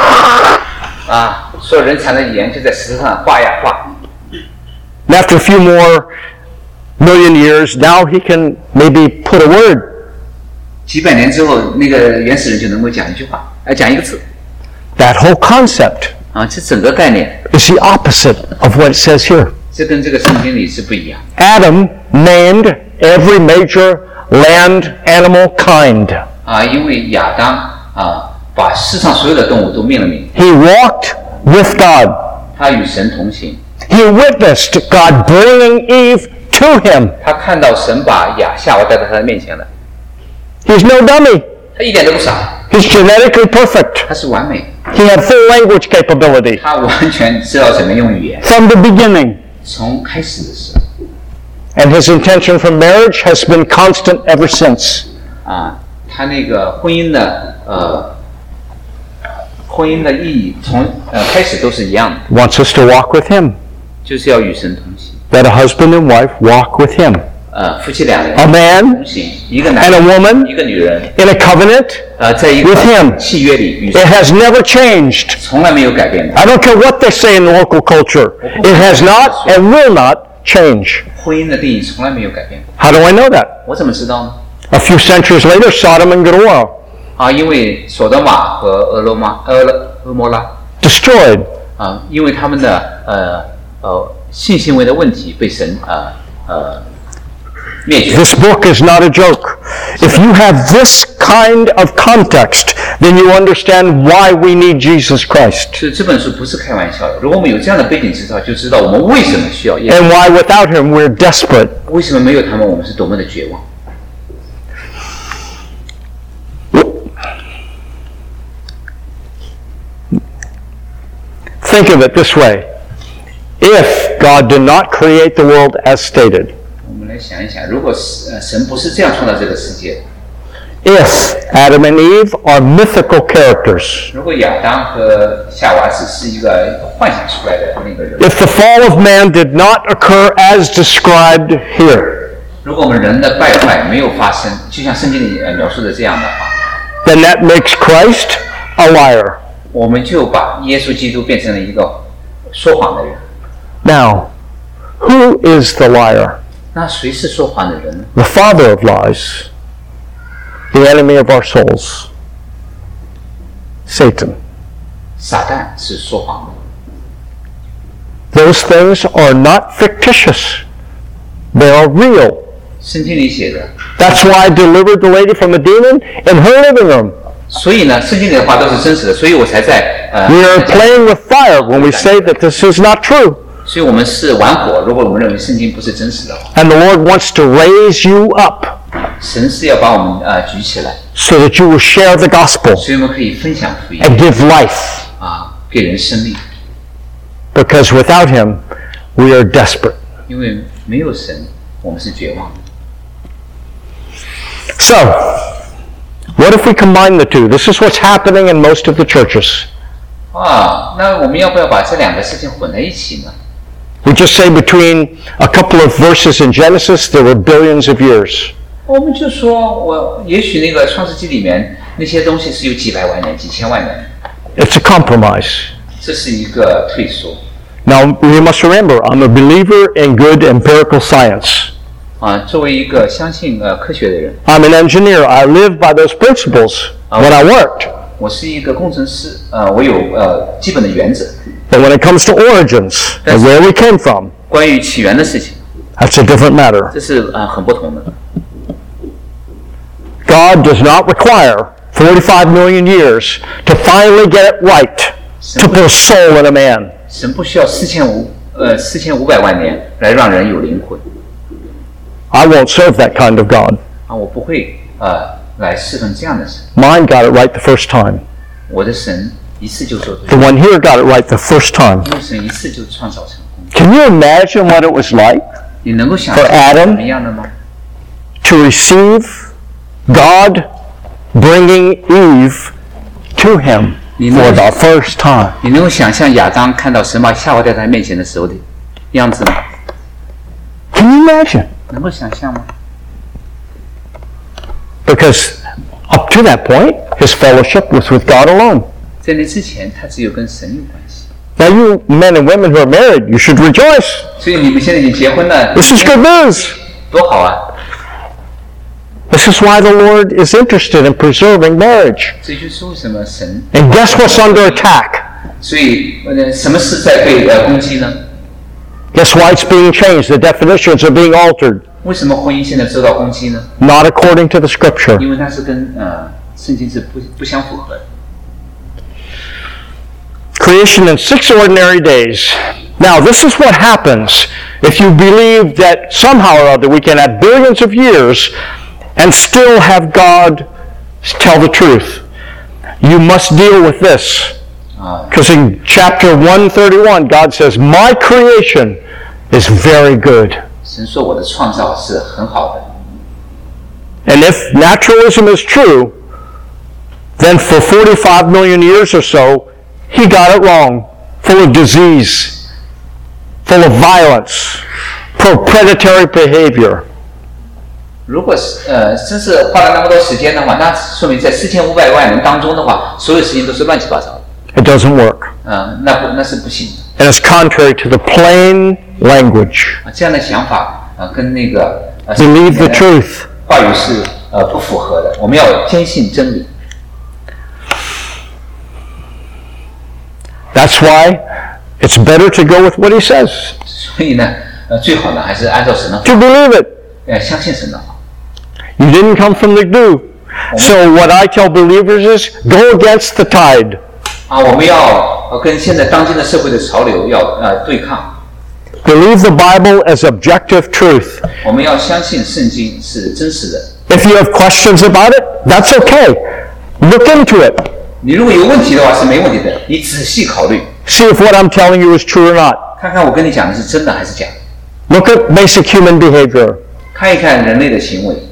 [SPEAKER 2] 所有人产的语言就在石头上画呀画。
[SPEAKER 1] And after a few more million years, now he can maybe put a word.
[SPEAKER 2] 几百年之后，那个原始人就能够讲一句话，讲一个字。
[SPEAKER 1] That whole concept
[SPEAKER 2] 这整个概念
[SPEAKER 1] is the opposite of what it says here.
[SPEAKER 2] 这跟这个圣经里是不一样。
[SPEAKER 1] Adam named every major land animal kind.
[SPEAKER 2] 因为亚当把世上所有的动物都命了名。
[SPEAKER 1] He walked with God.
[SPEAKER 2] 他与神同行，
[SPEAKER 1] He witnessed God bringing Eve to him.
[SPEAKER 2] 他看到神把夏娃带到他的面前来，
[SPEAKER 1] He's no dummy.
[SPEAKER 2] 他一点都不傻，
[SPEAKER 1] He's genetically perfect.
[SPEAKER 2] 他是完美，
[SPEAKER 1] He had full language capability
[SPEAKER 2] 他完全知道怎么用语言。
[SPEAKER 1] from the beginning.
[SPEAKER 2] 从开始的时候，
[SPEAKER 1] And his intention for marriage has been constant ever since.
[SPEAKER 2] 他那个婚姻的意义从开始都是一样的，
[SPEAKER 1] Wants us to walk with him.
[SPEAKER 2] 就是要与神同行。
[SPEAKER 1] That a husband and wife walk with him.
[SPEAKER 2] 夫妻两人
[SPEAKER 1] A man
[SPEAKER 2] 同行，一个男
[SPEAKER 1] and a
[SPEAKER 2] 人，
[SPEAKER 1] woman
[SPEAKER 2] 一个女人，
[SPEAKER 1] in a covenant.
[SPEAKER 2] 在一
[SPEAKER 1] With him
[SPEAKER 2] 个契约里与
[SPEAKER 1] It has never changed.
[SPEAKER 2] 从来没有改变的。
[SPEAKER 1] I don't care what they say in the local culture. It has not and will not change.
[SPEAKER 2] 婚姻的定义从来没有改变过。
[SPEAKER 1] How do I know that?
[SPEAKER 2] 我怎么知道呢？
[SPEAKER 1] A few centuries later, Sodom and Gomorrah
[SPEAKER 2] 因为索多玛和俄摩拉
[SPEAKER 1] destroyed.
[SPEAKER 2] 因为他们的性行为的问题被神灭绝。
[SPEAKER 1] This book is not a joke. If you have this kind of context, then you understand why we need Jesus Christ
[SPEAKER 2] 这本书不是开玩笑的。如果我们有这样的背景知道，就知道我们为什么需要耶稣，
[SPEAKER 1] and why without him we're desperate.
[SPEAKER 2] 为什么没有他们，我们是多么的绝望。
[SPEAKER 1] Think of it this way. If God did not create the world as stated,
[SPEAKER 2] 我们来想一想，如果神不是这样创造这个世界，
[SPEAKER 1] if Adam and Eve are mythical characters,
[SPEAKER 2] 如果亚当和夏娃只是一个幻想出来的那个人，
[SPEAKER 1] if the fall of man did not occur as described here,
[SPEAKER 2] 如果我们人的败坏没有发生，就像圣经里描述的这样的话，
[SPEAKER 1] then that makes Christ a liar.
[SPEAKER 2] 我们就把耶稣基督变成了一个说谎的人。
[SPEAKER 1] Now, who is the liar?
[SPEAKER 2] 那谁是说谎的人呢？
[SPEAKER 1] The father of lies, the enemy of our souls, Satan.
[SPEAKER 2] 撒旦是说谎的。
[SPEAKER 1] Those things are not fictitious. They are real.
[SPEAKER 2] 圣经里写的，
[SPEAKER 1] That's why I delivered the lady from a demon in her living room.
[SPEAKER 2] 所以呢，圣经里的话都是真实的，所以我才在
[SPEAKER 1] We are playing with fire when we say that this is not true.
[SPEAKER 2] 所以我们是玩火。如果我们认为圣经不是真实的话，
[SPEAKER 1] And the Lord wants to raise you up
[SPEAKER 2] 神是要把我们举起来，
[SPEAKER 1] so that you will share the gospel
[SPEAKER 2] 所以我们可以分享福音
[SPEAKER 1] and give life.
[SPEAKER 2] 给人生命。
[SPEAKER 1] Because without him, we are desperate.
[SPEAKER 2] 因为没有神，我们是绝望的。
[SPEAKER 1] So, what if we combine the two? This is what's happening in most of the churches.
[SPEAKER 2] 那我们要不要把这两个事情混在一起呢？
[SPEAKER 1] We just say between a couple of verses in Genesis, there were billions of years.
[SPEAKER 2] 我们就说，也许那个创世纪里面那些东西是有几百万年、几千万年，
[SPEAKER 1] It's a compromise.
[SPEAKER 2] 这是一个退缩。
[SPEAKER 1] Now, we must remember, I'm a believer in good empirical science.
[SPEAKER 2] 作为一个相信科学的人，
[SPEAKER 1] I'm an engineer. I live by those principles when I worked.
[SPEAKER 2] 我是一个工程师，我有基本的原则。
[SPEAKER 1] But when it comes to origins and where we came from,
[SPEAKER 2] 关于起源的事情，
[SPEAKER 1] that's a different matter.
[SPEAKER 2] 这是很不同的。
[SPEAKER 1] God does not require 45 million years to finally get it right to put a soul in a man.
[SPEAKER 2] 神不需要4500万年来让人有灵魂。
[SPEAKER 1] I won't serve that kind of God.
[SPEAKER 2] 我不会来侍奉这样的神。
[SPEAKER 1] Mine got it right the first time.
[SPEAKER 2] 我的神一次就做
[SPEAKER 1] The
[SPEAKER 2] 对，
[SPEAKER 1] one here got it right the first time.
[SPEAKER 2] 因为神一次就创造成功。
[SPEAKER 1] Can you imagine what it was like
[SPEAKER 2] 你能够想
[SPEAKER 1] For
[SPEAKER 2] 象
[SPEAKER 1] Adam?
[SPEAKER 2] 怎么样的吗？
[SPEAKER 1] to receive God bringing Eve to him for the first time?
[SPEAKER 2] 你能够想象亚当看到神把夏娃带在他面前的时候的样子吗？
[SPEAKER 1] Can you imagine?
[SPEAKER 2] 能够想象吗？
[SPEAKER 1] Because up to that point, his fellowship was with God alone.
[SPEAKER 2] 在那之前，他只有跟神有关系。
[SPEAKER 1] Now, you men and women who are married, you should rejoice.
[SPEAKER 2] 所以你们现在已经结婚了，
[SPEAKER 1] This is good news.
[SPEAKER 2] 多好啊！
[SPEAKER 1] This is why the Lord is interested in preserving marriage.
[SPEAKER 2] 这就是为什么神。
[SPEAKER 1] And guess what's under attack?
[SPEAKER 2] 所以什么是在被攻击呢？
[SPEAKER 1] Guess why it's being changed? The definitions are being altered.
[SPEAKER 2] 为什么婚姻现在受到攻击呢？
[SPEAKER 1] Not according to the Scripture.
[SPEAKER 2] 因为它是跟圣经是不相符合的。
[SPEAKER 1] Creation in 6 ordinary days. Now, this is what happens if you believe that somehow or other we can have billions of years and still have God tell the truth. You must deal with this. Because in chapter 131, God says, my creation is very good.
[SPEAKER 2] 神说我的创造是很好的。
[SPEAKER 1] And if naturalism is true, then for 45 million years or so, he got it wrong. Full of disease, full of violence, predatory behavior.
[SPEAKER 2] 如果真是花了那么多时间的话，那说明在4500万人当中的话，所有事情都是乱七八糟的。
[SPEAKER 1] It doesn't work.
[SPEAKER 2] 那是不行的。
[SPEAKER 1] And it's contrary to the plain language.
[SPEAKER 2] 这样的想法跟那个
[SPEAKER 1] Believe the truth.
[SPEAKER 2] 话语是不符合的。我们要坚信真理。
[SPEAKER 1] That's why it's better to go with what he says.
[SPEAKER 2] 所以呢，最好呢还是按照神的话，
[SPEAKER 1] To believe it.
[SPEAKER 2] 相信神的话。
[SPEAKER 1] You didn't come from the dew. So what I tell believers is go against the tide.
[SPEAKER 2] 我们要跟现在当今的社会的潮流要对抗。
[SPEAKER 1] Believe the Bible as objective truth.
[SPEAKER 2] 我们要相信圣经是真实的。
[SPEAKER 1] If you have questions about it, that's okay. Look into it.
[SPEAKER 2] 你如果有问题的话是没问题的，你仔细考虑，
[SPEAKER 1] See if what I'm telling you is true or not.
[SPEAKER 2] 看看我跟你讲的是真的还是假的，
[SPEAKER 1] Look at basic human behavior.
[SPEAKER 2] 看一看人类的行为。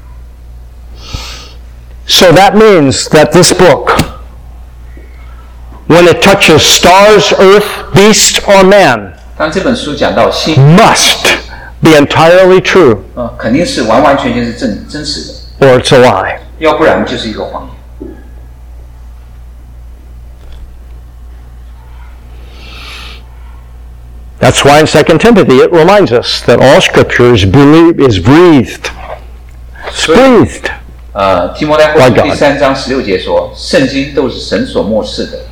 [SPEAKER 1] So that means that this book, when it touches stars, earth, beast, or man,
[SPEAKER 2] 当这本书讲到心，
[SPEAKER 1] must be entirely true,
[SPEAKER 2] 肯定是完完全全是真实的，
[SPEAKER 1] or it's a lie.
[SPEAKER 2] 要不然就是一个谎言。
[SPEAKER 1] That's why in 2 Timothy it reminds us that all Scripture is breathed. It's breathed.
[SPEAKER 2] 提摩太后书
[SPEAKER 1] By God.
[SPEAKER 2] 第3章16节说，圣经都是神所默示的。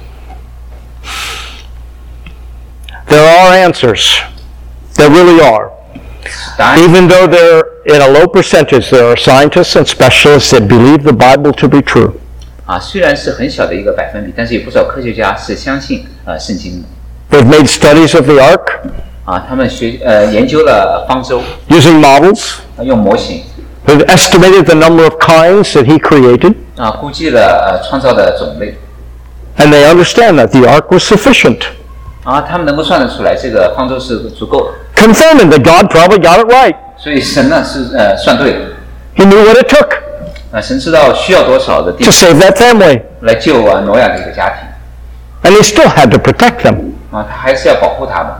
[SPEAKER 1] There are answers. There really are.
[SPEAKER 2] 答案
[SPEAKER 1] Even though they're in a low percentage, there are scientists and specialists that believe the Bible to be true.
[SPEAKER 2] 虽然是很小的一个百分比，但是有不少科学家是相信圣经的。
[SPEAKER 1] They've made studies of the ark
[SPEAKER 2] 他们研究了方舟，
[SPEAKER 1] using models.
[SPEAKER 2] 用模型
[SPEAKER 1] They've estimated the number of kinds that he created,
[SPEAKER 2] 估计了创造的种类
[SPEAKER 1] and they understand that the ark was sufficient,
[SPEAKER 2] 他们能够算得出来这个方舟是足够的，
[SPEAKER 1] confirming that God probably got it right.
[SPEAKER 2] 所以神呢是算对的。
[SPEAKER 1] He knew what it took
[SPEAKER 2] 神知道需要多少的地
[SPEAKER 1] to save that family,
[SPEAKER 2] 来救挪亚这个家庭
[SPEAKER 1] and he still had to protect them.
[SPEAKER 2] 他还是要保护他们。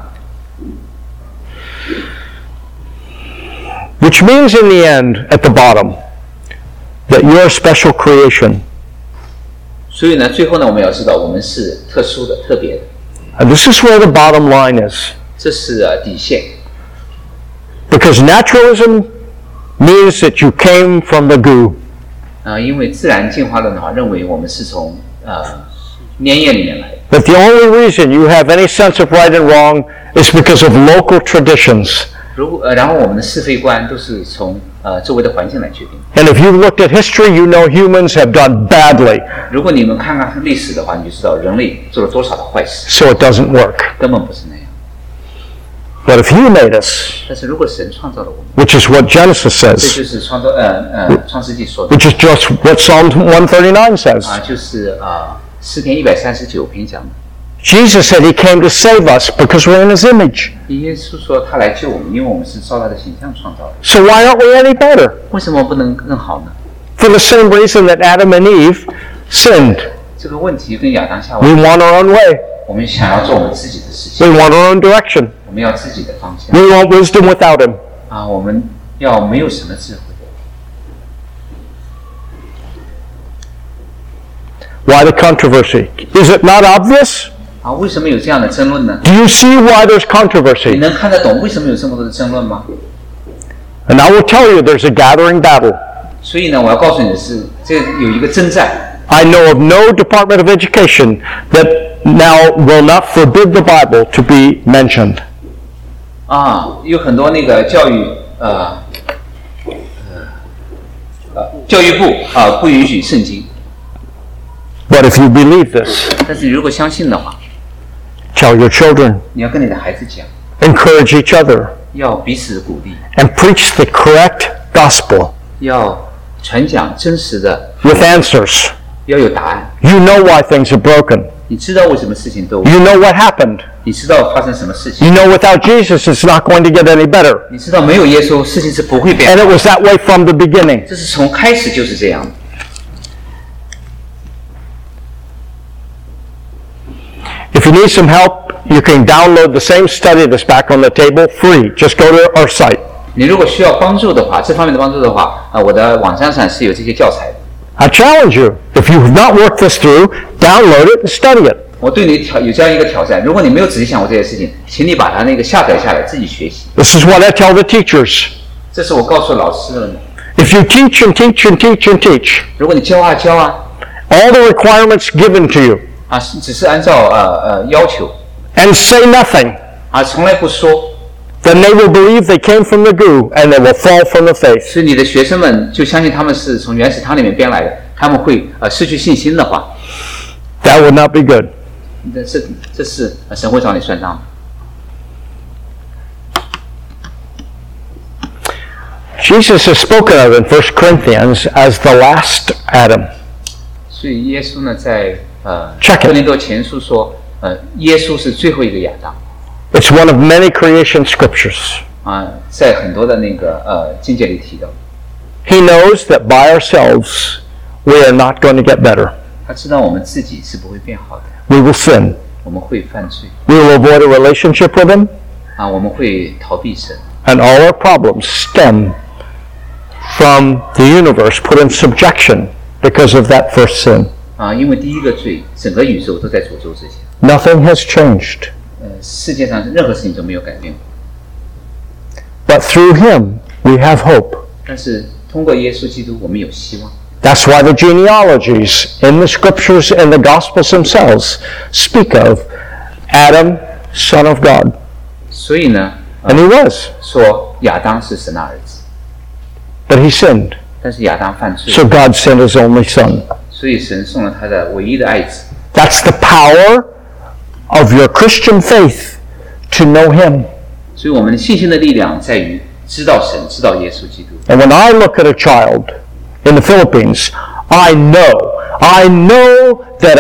[SPEAKER 1] Which means in the end, at the bottom, that you're a special creation
[SPEAKER 2] 所以呢，最后呢，我们要知道我们是特殊的、特别的。
[SPEAKER 1] And this is where the bottom line is.
[SPEAKER 2] 这是底线。
[SPEAKER 1] Because naturalism means that you came from the goo.
[SPEAKER 2] 因为自然进化论的话，认为我们是从粘液里面来的。
[SPEAKER 1] But the only reason you have any sense of right and wrong is because of local traditions.
[SPEAKER 2] 然后我们的是非观都是从周围的环境来决定。
[SPEAKER 1] And if you've looked at history, you know humans have done badly.
[SPEAKER 2] 如果你们看看历史的话，你就知道人类做了多少的坏事。
[SPEAKER 1] So it doesn't work.
[SPEAKER 2] 根本不是那样。
[SPEAKER 1] But if He made us,
[SPEAKER 2] 但是如果神创造了我们，
[SPEAKER 1] which is what Genesis
[SPEAKER 2] 这
[SPEAKER 1] says,
[SPEAKER 2] 就是创世纪说的
[SPEAKER 1] which is just what Psalm 139 says.
[SPEAKER 2] 就是诗篇139篇讲的。
[SPEAKER 1] Jesus said He came to save us because we're in His image.
[SPEAKER 2] 耶稣说他来救我们，因为我们是照他的形象创造的。
[SPEAKER 1] So why aren't we any better?
[SPEAKER 2] 为什么不能更好呢？
[SPEAKER 1] For the same reason that Adam and Eve sinned.
[SPEAKER 2] 这个问题跟亚当夏娃，
[SPEAKER 1] We want our own way.
[SPEAKER 2] 我们想要做我们自己的事情，
[SPEAKER 1] We want our own direction.
[SPEAKER 2] 我们要自己的方向
[SPEAKER 1] We want wisdom without Him.
[SPEAKER 2] 我们要没有什么智慧。
[SPEAKER 1] Why the controversy? Is it not obvious?
[SPEAKER 2] 为什么有这样的争论呢？
[SPEAKER 1] Do you see why there's
[SPEAKER 2] 你
[SPEAKER 1] controversy?
[SPEAKER 2] 能看得懂为什么有这么多的争论吗？
[SPEAKER 1] And I will tell you there's a gathering battle.
[SPEAKER 2] 所以呢，我要告诉你的是，这有一个征战。
[SPEAKER 1] I know of no Department of Education that now will not forbid the Bible to be mentioned.
[SPEAKER 2] 有很多那个教育部不允许圣经。
[SPEAKER 1] But if you believe this,
[SPEAKER 2] 但是你如果相信的话，
[SPEAKER 1] tell your children,
[SPEAKER 2] 你要跟你的孩子讲，
[SPEAKER 1] encourage each other,
[SPEAKER 2] 要彼此鼓励，
[SPEAKER 1] and preach the correct gospel
[SPEAKER 2] 要传讲真实的，
[SPEAKER 1] with answers.
[SPEAKER 2] 要有答案。
[SPEAKER 1] You know why things are broken.
[SPEAKER 2] 你知道为什么事情都，
[SPEAKER 1] You know what happened.
[SPEAKER 2] 你知道发生什么事情，
[SPEAKER 1] You know without Jesus it's not going to get any better.
[SPEAKER 2] 你知道没有耶稣，事情是不会变
[SPEAKER 1] And
[SPEAKER 2] 的。
[SPEAKER 1] it was that way from the beginning.
[SPEAKER 2] 这是从开始就是这样的。
[SPEAKER 1] If you need some help, you can download the same study that's back on the table free. Just go to our site.
[SPEAKER 2] 你如果需要帮助的话，这方面的帮助的话，我的网站上是有这些教材的。
[SPEAKER 1] I challenge you, if you have not worked this through, download it and study it.
[SPEAKER 2] 我对你有这样一个挑战，如果你没有仔细想过这些事情，请你把它那个下载下来自己学习。
[SPEAKER 1] This is what I tell the teachers.
[SPEAKER 2] 这是我告诉老师的。
[SPEAKER 1] If you teach and teach and teach and teach,
[SPEAKER 2] 如果你教啊，
[SPEAKER 1] all the requirements given to you,
[SPEAKER 2] 只是按照要求
[SPEAKER 1] and say nothing,
[SPEAKER 2] 从来不说，
[SPEAKER 1] then they will believe they came from the goo and they will fall from the faith.
[SPEAKER 2] 所以你的学生们就相信他们是从原始汤里面编来的，他们会失去信心的话，
[SPEAKER 1] That would not be good.
[SPEAKER 2] 这是神会找你算账的。
[SPEAKER 1] Jesus is spoken of in 1 Corinthians as the last Adam.
[SPEAKER 2] 所以耶稣呢，在
[SPEAKER 1] Check it.
[SPEAKER 2] 哥林多前书说，耶稣是最后一个亚当。
[SPEAKER 1] It's one of many creation scriptures.
[SPEAKER 2] 在很多的那个经节里提到，
[SPEAKER 1] He knows that by ourselves we are not going to get better.
[SPEAKER 2] 他知道我们自己是不会变好的，
[SPEAKER 1] We will sin.
[SPEAKER 2] 我们会犯罪
[SPEAKER 1] We will avoid a relationship with Him,
[SPEAKER 2] 我们会逃避神，
[SPEAKER 1] and all our problems stem from the universe put in subjection because of that first sin.
[SPEAKER 2] 因为第一个罪，整个宇宙都在诅咒之下。
[SPEAKER 1] Nothing has changed.
[SPEAKER 2] 世界上任何事情都没有改变过，
[SPEAKER 1] But through Him we have hope.
[SPEAKER 2] 但是通过耶稣基督，我们有希望。
[SPEAKER 1] That's why the genealogies in the scriptures and the gospels themselves speak of Adam, son of God.
[SPEAKER 2] 所以呢，
[SPEAKER 1] And he was.
[SPEAKER 2] 说亚当是神的儿子，
[SPEAKER 1] But he sinned.
[SPEAKER 2] 但是亚当犯罪，
[SPEAKER 1] So God sent his only son.
[SPEAKER 2] 所以神送了他的唯一的爱子。
[SPEAKER 1] That's the power of your Christian faith to know him.
[SPEAKER 2] 所以我们信心的力量在于知道神，知道耶稣基督。
[SPEAKER 1] And when I look at a child in the Philippines, I know that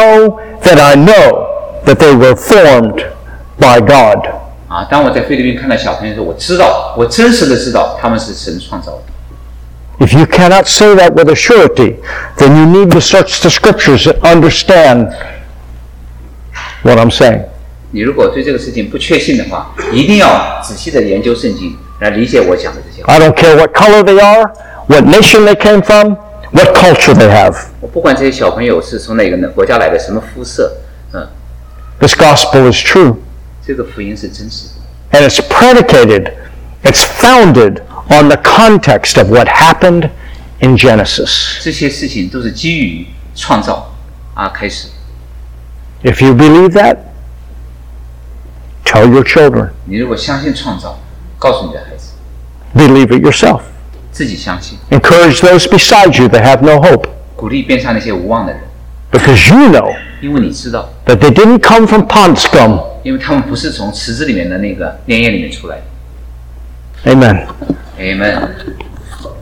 [SPEAKER 1] they were formed by God.
[SPEAKER 2] 当我在菲律宾看到小朋友的时候，我知道，我真实的知道他们是神创造的。
[SPEAKER 1] If you cannot say that with a surety, then you need to search the scriptures and understand what I'm saying.
[SPEAKER 2] 你如果对这个事情不确信的话，一定要仔细的研究圣经，来理解我讲的这些话。
[SPEAKER 1] I don't care what color they are, what nation they came from, what culture they have.
[SPEAKER 2] 我不管这些小朋友是从哪个国家来的，什么肤色，
[SPEAKER 1] This gospel is true.
[SPEAKER 2] 这个福音是真实的。
[SPEAKER 1] And it's predicated, it's founded on the context of what happened in Genesis.
[SPEAKER 2] 这些事情都是基于创造开始。
[SPEAKER 1] If you believe that, tell your children.
[SPEAKER 2] 你如果相信创造，告诉你的孩子，
[SPEAKER 1] Believe it yourself.
[SPEAKER 2] 自己相信，
[SPEAKER 1] Encourage those beside you that have no hope.
[SPEAKER 2] 鼓励边上那些无望的人，
[SPEAKER 1] Because you know
[SPEAKER 2] 因为你知道，
[SPEAKER 1] that they didn't come from pond scum.
[SPEAKER 2] 因为他们不是从池子里面的那个粘液里面出来的。
[SPEAKER 1] Amen.
[SPEAKER 2] Amen。